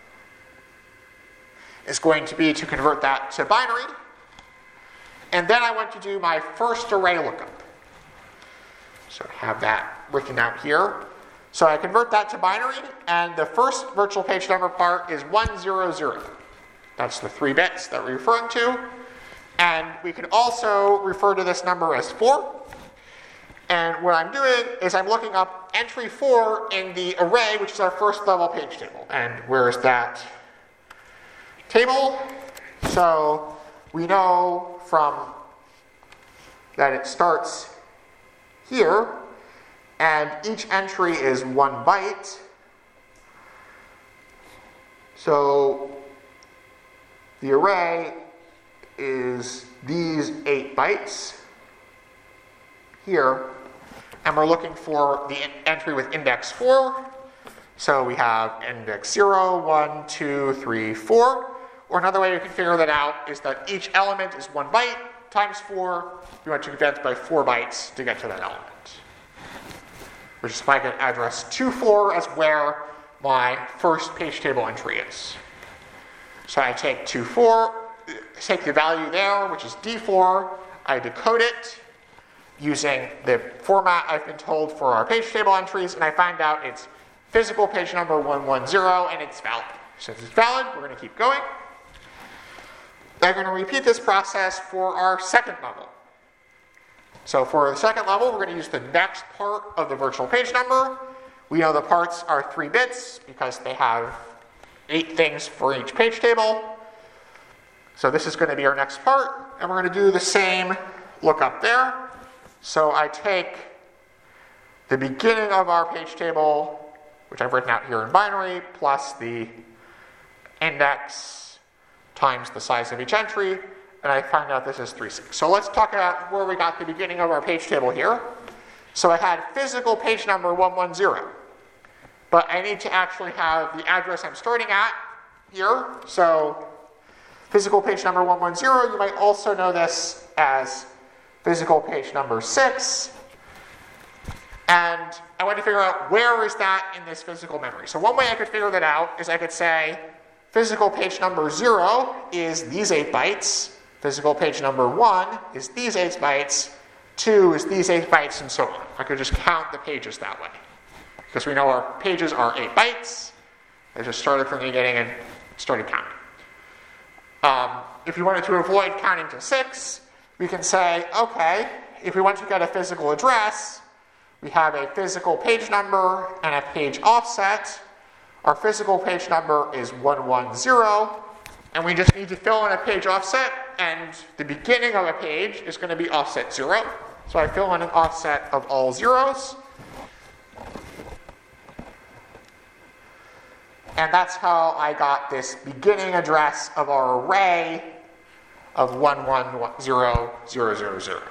is going to be to convert that to binary. And then I want to do my first array lookup. So I have that written out here. So I convert that to binary, and the first virtual page number part is one zero zero. That's the three bits that we're referring to. And we can also refer to this number as four. And what I'm doing is I'm looking up entry four in the array, which is our first level page table. And where is that table? So we know from that it starts here, and each entry is one byte. So the array is these eight bytes here, and we're looking for the entry with index four. So we have index zero, one, two, three, four. Or another way we can figure that out is that each element is one byte times four. We want to condense by four bytes to get to that element. Which is if I can address two four as where my first page table entry is. So I take two four, take the value there, which is D four, I decode it using the format I've been told for our page table entries, and I find out it's physical page number one one zero, and it's valid. Since it's valid, we're going to keep going. I'm going to repeat this process for our second level. So for the second level, we're going to use the next part of the virtual page number. We know the parts are three bits because they have eight things for each page table. So this is going to be our next part, and we're going to do the same lookup there. So I take the beginning of our page table, which I've written out here in binary, plus the index times the size of each entry, and I find out this is three six. So let's talk about where we got the beginning of our page table here. So I had physical page number one one zero, but I need to actually have the address I'm starting at here. So physical page number one one zero, you might also know this as physical page number six. And I want to figure out where is that in this physical memory. So one way I could figure that out is I could say physical page number zero is these eight bytes. Physical page number one is these eight bytes. Two is these eight bytes, and so on. I could just count the pages that way. Because we know our pages are eight bytes. I just started from the beginning and started counting. Um, if you wanted to avoid counting to six, we can say, okay, if we want to get a physical address, we have a physical page number and a page offset. Our physical page number is one one zero, and we just need to fill in a page offset, and the beginning of a page is going to be offset zero. So I fill in an offset of all zeros. And that's how I got this beginning address of our array of one one zero zero zero zero.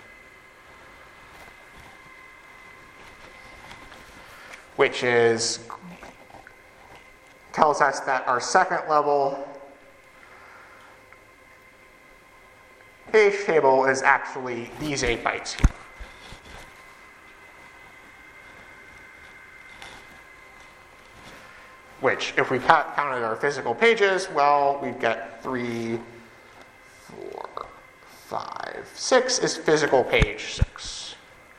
Which is tells us that our second level page table is actually these eight bytes here. Which, if we count, counted our physical pages, well, we'd get three, four, five, six is physical page six.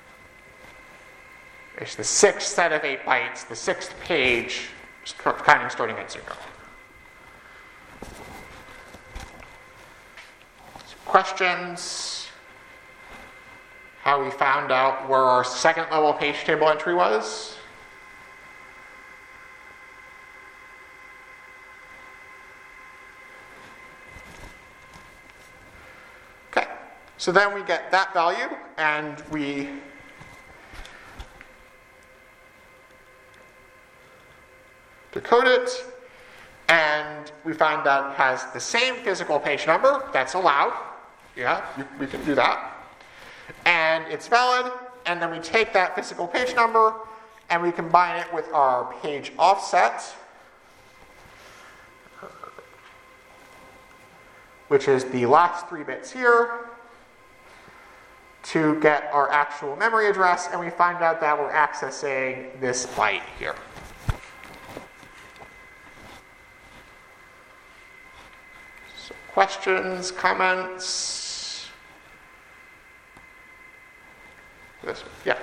It's the sixth set of eight bytes, the sixth page, counting starting at zero. Questions? How we found out where our second level page table entry was? So then we get that value, and we decode it, and we find that it has the same physical page number. That's allowed. Yeah, you, we can do that. And it's valid, and then we take that physical page number, and we combine it with our page offset, which is the last three bits here, to get our actual memory address, and we find out that we're accessing this byte here. So questions, comments? This, yes?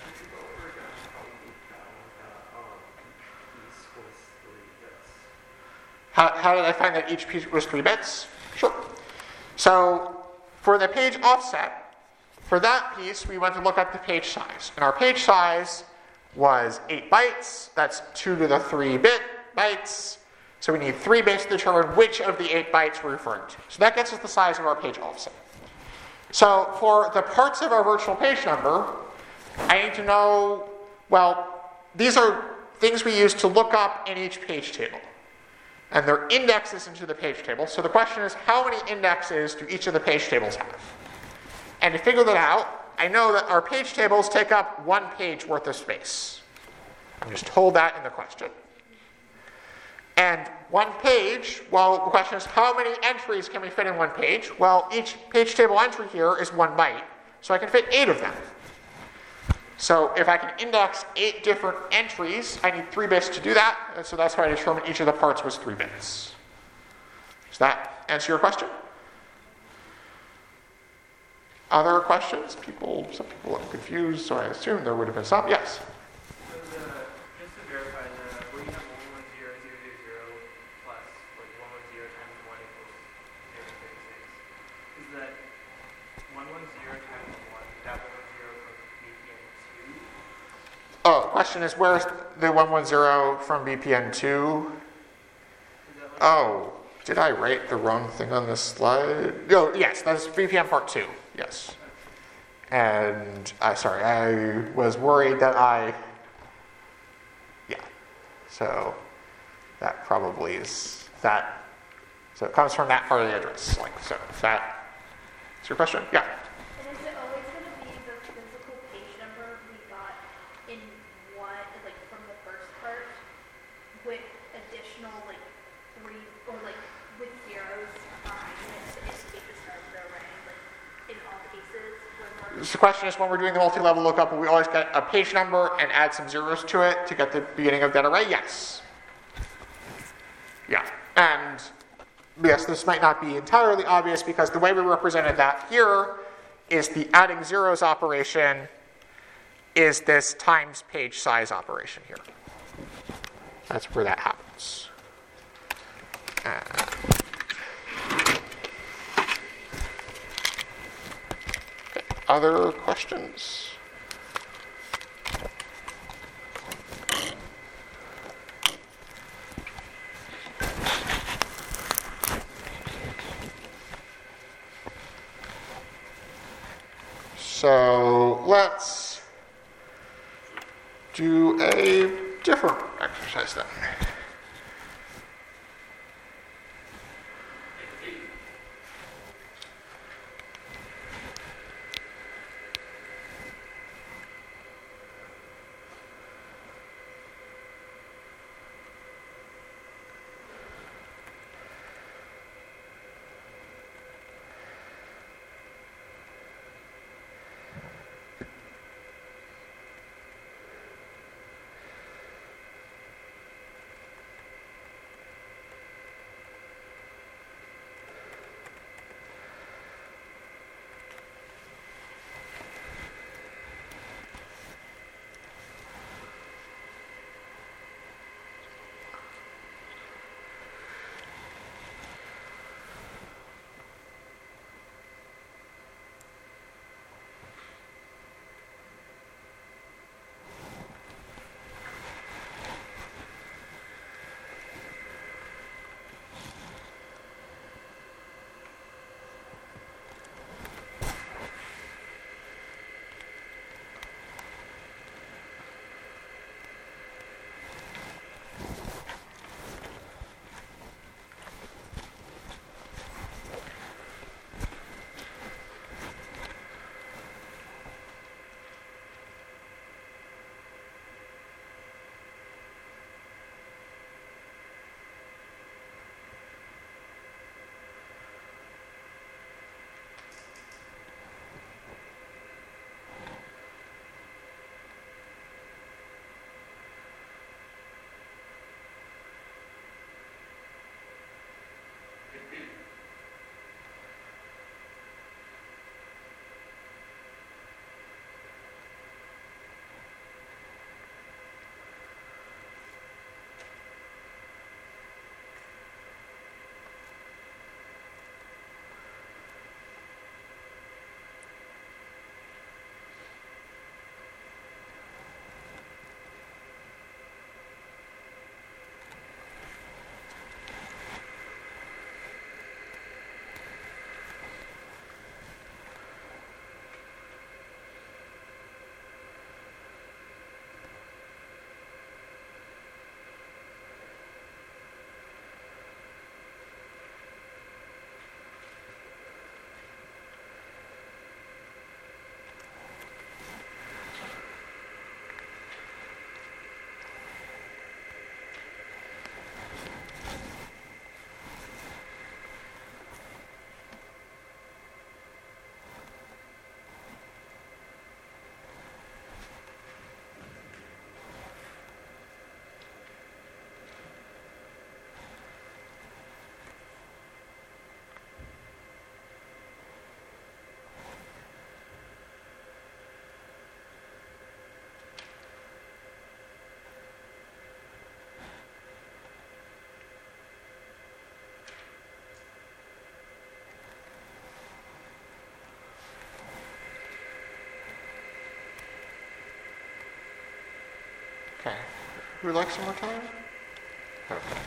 How, how did I find that each piece was three bits? Sure. So for the page offset, for that piece, we went to look at the page size. And our page size was eight bytes. That's two to the three bit bytes. So we need three bits to determine which of the eight bytes we're referring to. So that gets us the size of our page offset. So for the parts of our virtual page number, I need to know, well, these are things we use to look up in each page table. And they're indexes into the page table. So the question is, how many indexes do each of the page tables have? And to figure that out, I know that our page tables take up one page worth of space. I'm just told that in the question. And one page, well, the question is, how many entries can we fit in one page? Well, each page table entry here is one byte, so I can fit eight of them. So if I can index eight different entries, I need three bits to do that, and so that's how I determined each of the parts was three bits. Does that answer your question? Other questions? People, some people look confused, so I assume there would have been some. Yes? So the, just to verify, the, where you have one one zero zero zero zero plus like one one zero times one equals zero thirty-six, is that one one zero times one, that one one zero from B P N two? Oh, the question is, where's the one one zero from B P N two? Like Oh, did I write the wrong thing on this slide? Oh, yes, that's B P N part two. Yes. And, I sorry, I was worried that I, yeah. So, that probably is that. So it comes from that part of the address. Like, so, is that, is your question? Yeah. And is it always going to be the physical page number we got in one, like from the first part, with additional like three, or like with zeros behind it to indicate the start of the array, like in all cases? When we're So the question is, when we're doing the multi-level lookup, will we always get a page number and add some zeros to it to get the beginning of that array? Yes. Yeah. And yes, this might not be entirely obvious because the way we represented that here is the adding zeros operation is this times page size operation here. That's where that happens. Uh, Other questions? So let's do a different exercise then. Okay. Who would like some more time? Okay.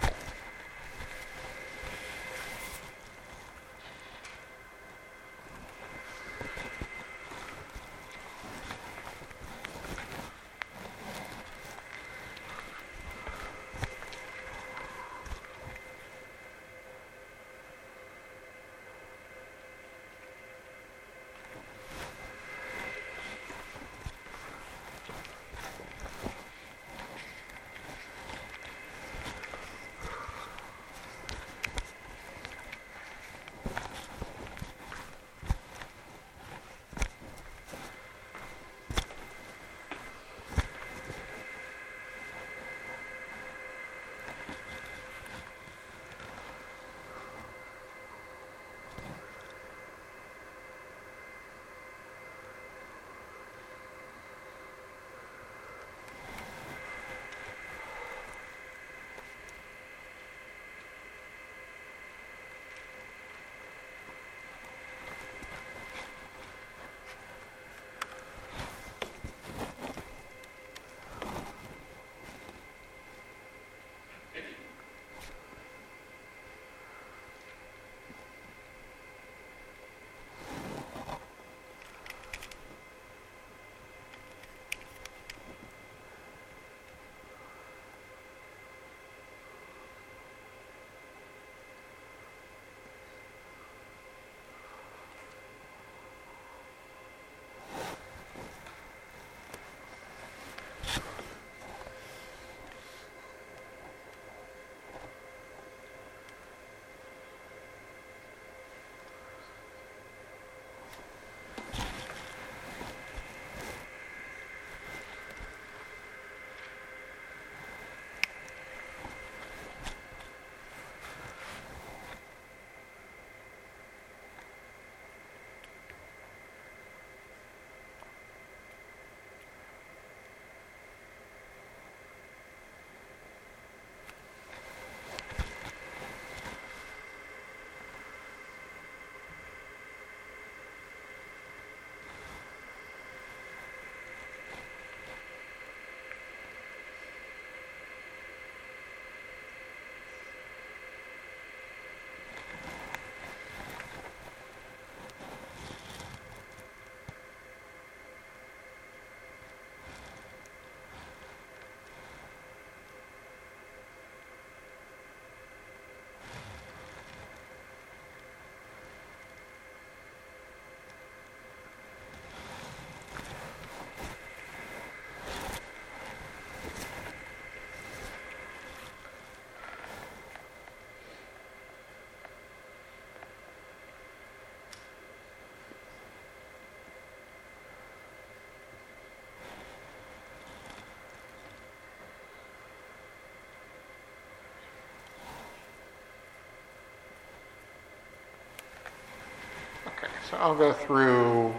So I'll go through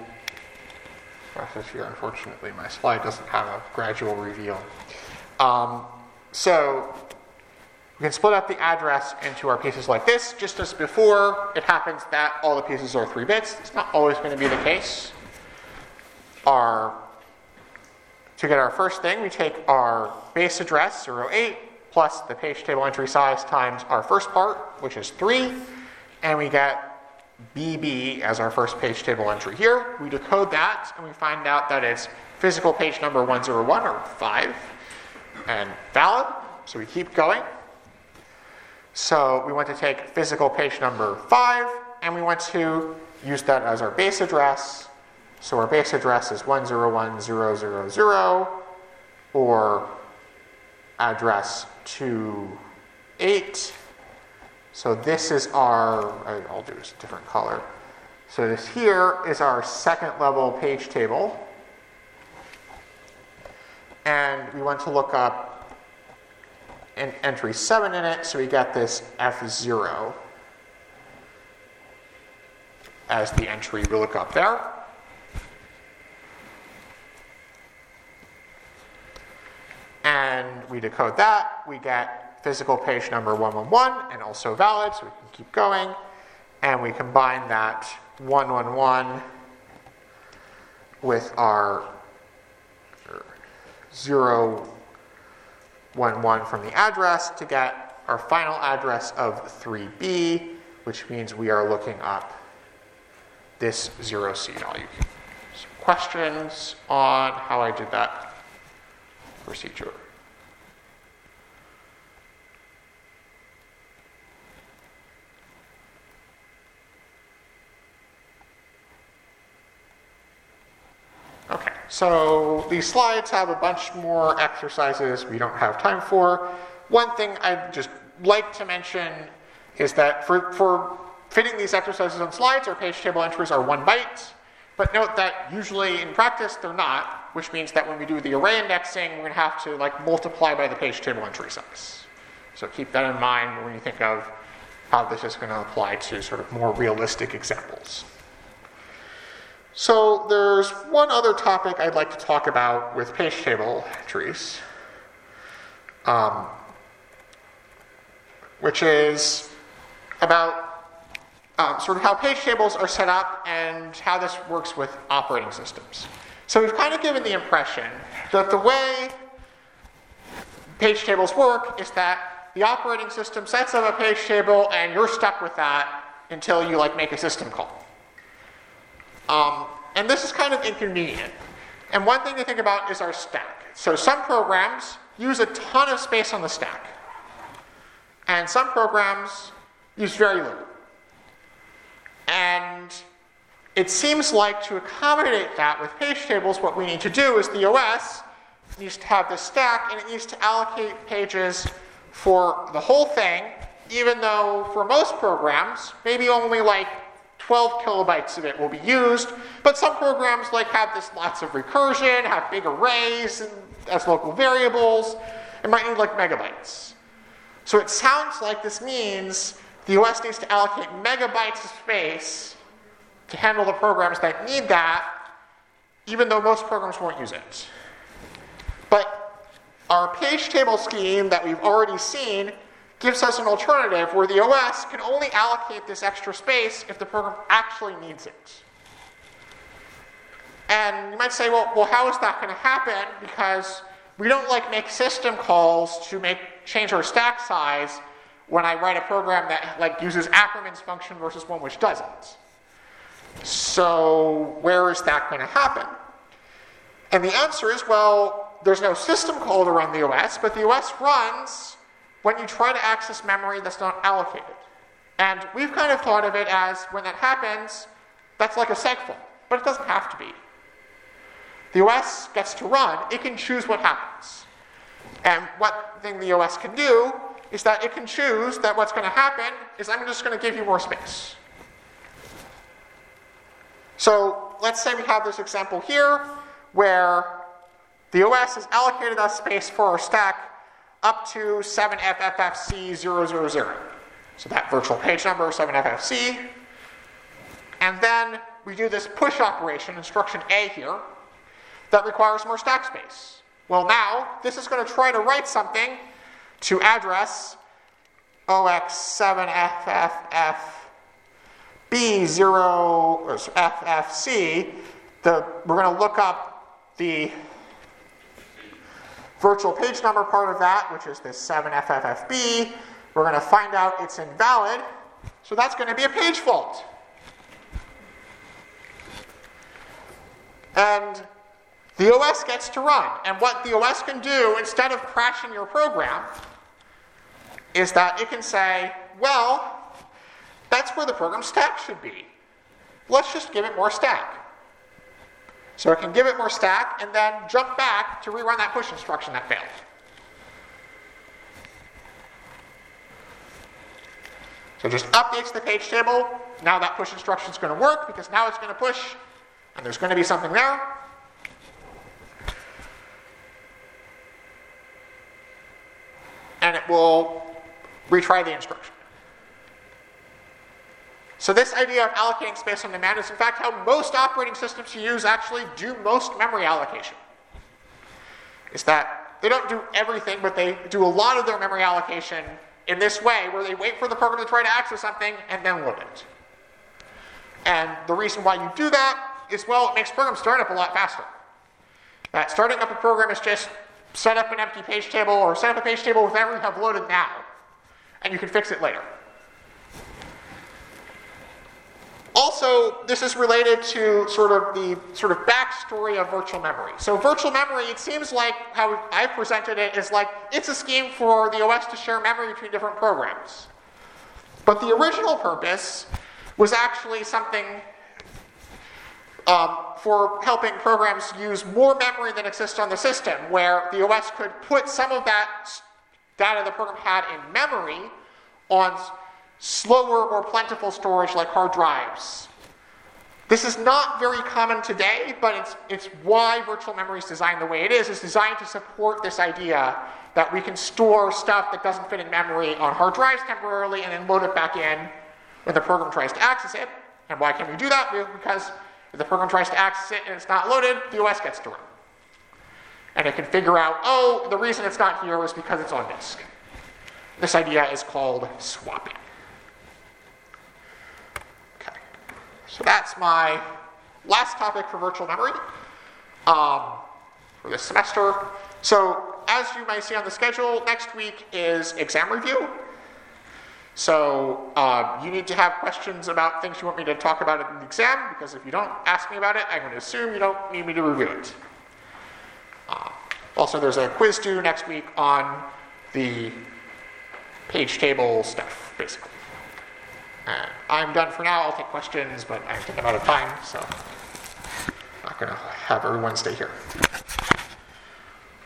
the process here. Unfortunately, my slide doesn't have a gradual reveal. Um, so we can split up the address into our pieces like this. Just as before, it happens that all the pieces are three bits. It's not always going to be the case. Our, to get our first thing, we take our base address, zero eight, plus the page table entry size times our first part, which is three, and we get B B as our first page table entry here. We decode that, and we find out that it's physical page number one oh one, or five, and valid. So we keep going. So we want to take physical page number five, and we want to use that as our base address. So our base address is one oh one zero zero zero, or address two eight. So this is our, I'll do this different color. So this here is our second level page table. And we want to look up an entry seven in it, so we get this F zero as the entry we look up there. And we decode that, we get physical page number one one one, and also valid, so we can keep going. And we combine that one one one with our zero one one from the address to get our final address of three B, which means we are looking up this zero C value. Some questions on how I did that procedure? Okay, so these slides have a bunch more exercises we don't have time for. One thing I'd just like to mention is that for, for fitting these exercises on slides, our page table entries are one byte. But note that usually in practice they're not, which means that when we do the array indexing, we're going to have to like multiply by the page table entry size. So keep that in mind when you think of how this is going to apply to sort of more realistic examples. So there's one other topic I'd like to talk about with page table entries, um, which is about um, sort of how page tables are set up and how this works with operating systems. So we've kind of given the impression that the way page tables work is that the operating system sets up a page table and you're stuck with that until you like make a system call. Um, and this is kind of inconvenient. And one thing to think about is our stack. So some programs use a ton of space on the stack. And some programs use very little. And it seems like to accommodate that with page tables, what we need to do is the O S needs to have this stack and it needs to allocate pages for the whole thing, even though for most programs, maybe only like twelve kilobytes of it will be used, but some programs like have this lots of recursion, have big arrays and, as local variables, and might need like megabytes. So it sounds like this means the O S needs to allocate megabytes of space to handle the programs that need that, even though most programs won't use it. But our page table scheme that we've already seen gives us an alternative where the O S can only allocate this extra space if the program actually needs it. And you might say, well, well how is that going to happen? Because we don't like make system calls to make change our stack size when I write a program that like uses Ackerman's function versus one which doesn't. So where is that going to happen? And the answer is, well, there's no system call to run the O S, but the O S runs when you try to access memory that's not allocated. And we've kind of thought of it as when that happens, that's like a segfault, but it doesn't have to be. The O S gets to run, it can choose what happens. And what thing the O S can do is that it can choose that what's going to happen is I'm just going to give you more space. So let's say we have this example here where the O S has allocated us space for our stack up to seven F F F C zero zero zero. So that virtual page number, seven F F C. And then we do this push operation, instruction A here, that requires more stack space. Well, now this is going to try to write something to address O X seven F F F B zero F F C. The, we're going to look up the virtual page number part of that, which is this seven F F F B. We're going to find out it's invalid. So that's going to be a page fault. And the O S gets to run. And what the O S can do, instead of crashing your program, is that it can say, well, that's where the program stack should be. Let's just give it more stack. So it can give it more stack and then jump back to rerun that push instruction that failed. So it just updates the page table. Now that push instruction is going to work because now it's going to push and there's going to be something there. And it will retry the instruction. So this idea of allocating space on demand is in fact how most operating systems you use actually do most memory allocation. Is that they don't do everything, but they do a lot of their memory allocation in this way, where they wait for the program to try to access something and then load it. And the reason why you do that is, well, it makes program startup a lot faster. That starting up a program is just set up an empty page table or set up a page table with whatever you have loaded now, and you can fix it later. Also, this is related to sort of the sort of backstory of virtual memory. So virtual memory, it seems like how I presented it is like it's a scheme for the O S to share memory between different programs. But the original purpose was actually something um, for helping programs use more memory than exists on the system, where the O S could put some of that data the program had in memory on slower, more plentiful storage like hard drives. This is not very common today, but it's, it's why virtual memory is designed the way it is. It's designed to support this idea that we can store stuff that doesn't fit in memory on hard drives temporarily and then load it back in when the program tries to access it. And why can we do that? Because if the program tries to access it and it's not loaded, the O S gets to it. And it can figure out, oh, the reason it's not here is because it's on disk. This idea is called swapping. So that's my last topic for virtual memory um, for this semester. So as you might see on the schedule, next week is exam review. So uh, you need to have questions about things you want me to talk about in the exam, because if you don't ask me about it, I'm going to assume you don't need me to review it. Uh, also, there's a quiz due next week on the page table stuff, basically. Uh, I'm done for now. I'll take questions, but I think I'm out of time, so I'm not going to have everyone stay here.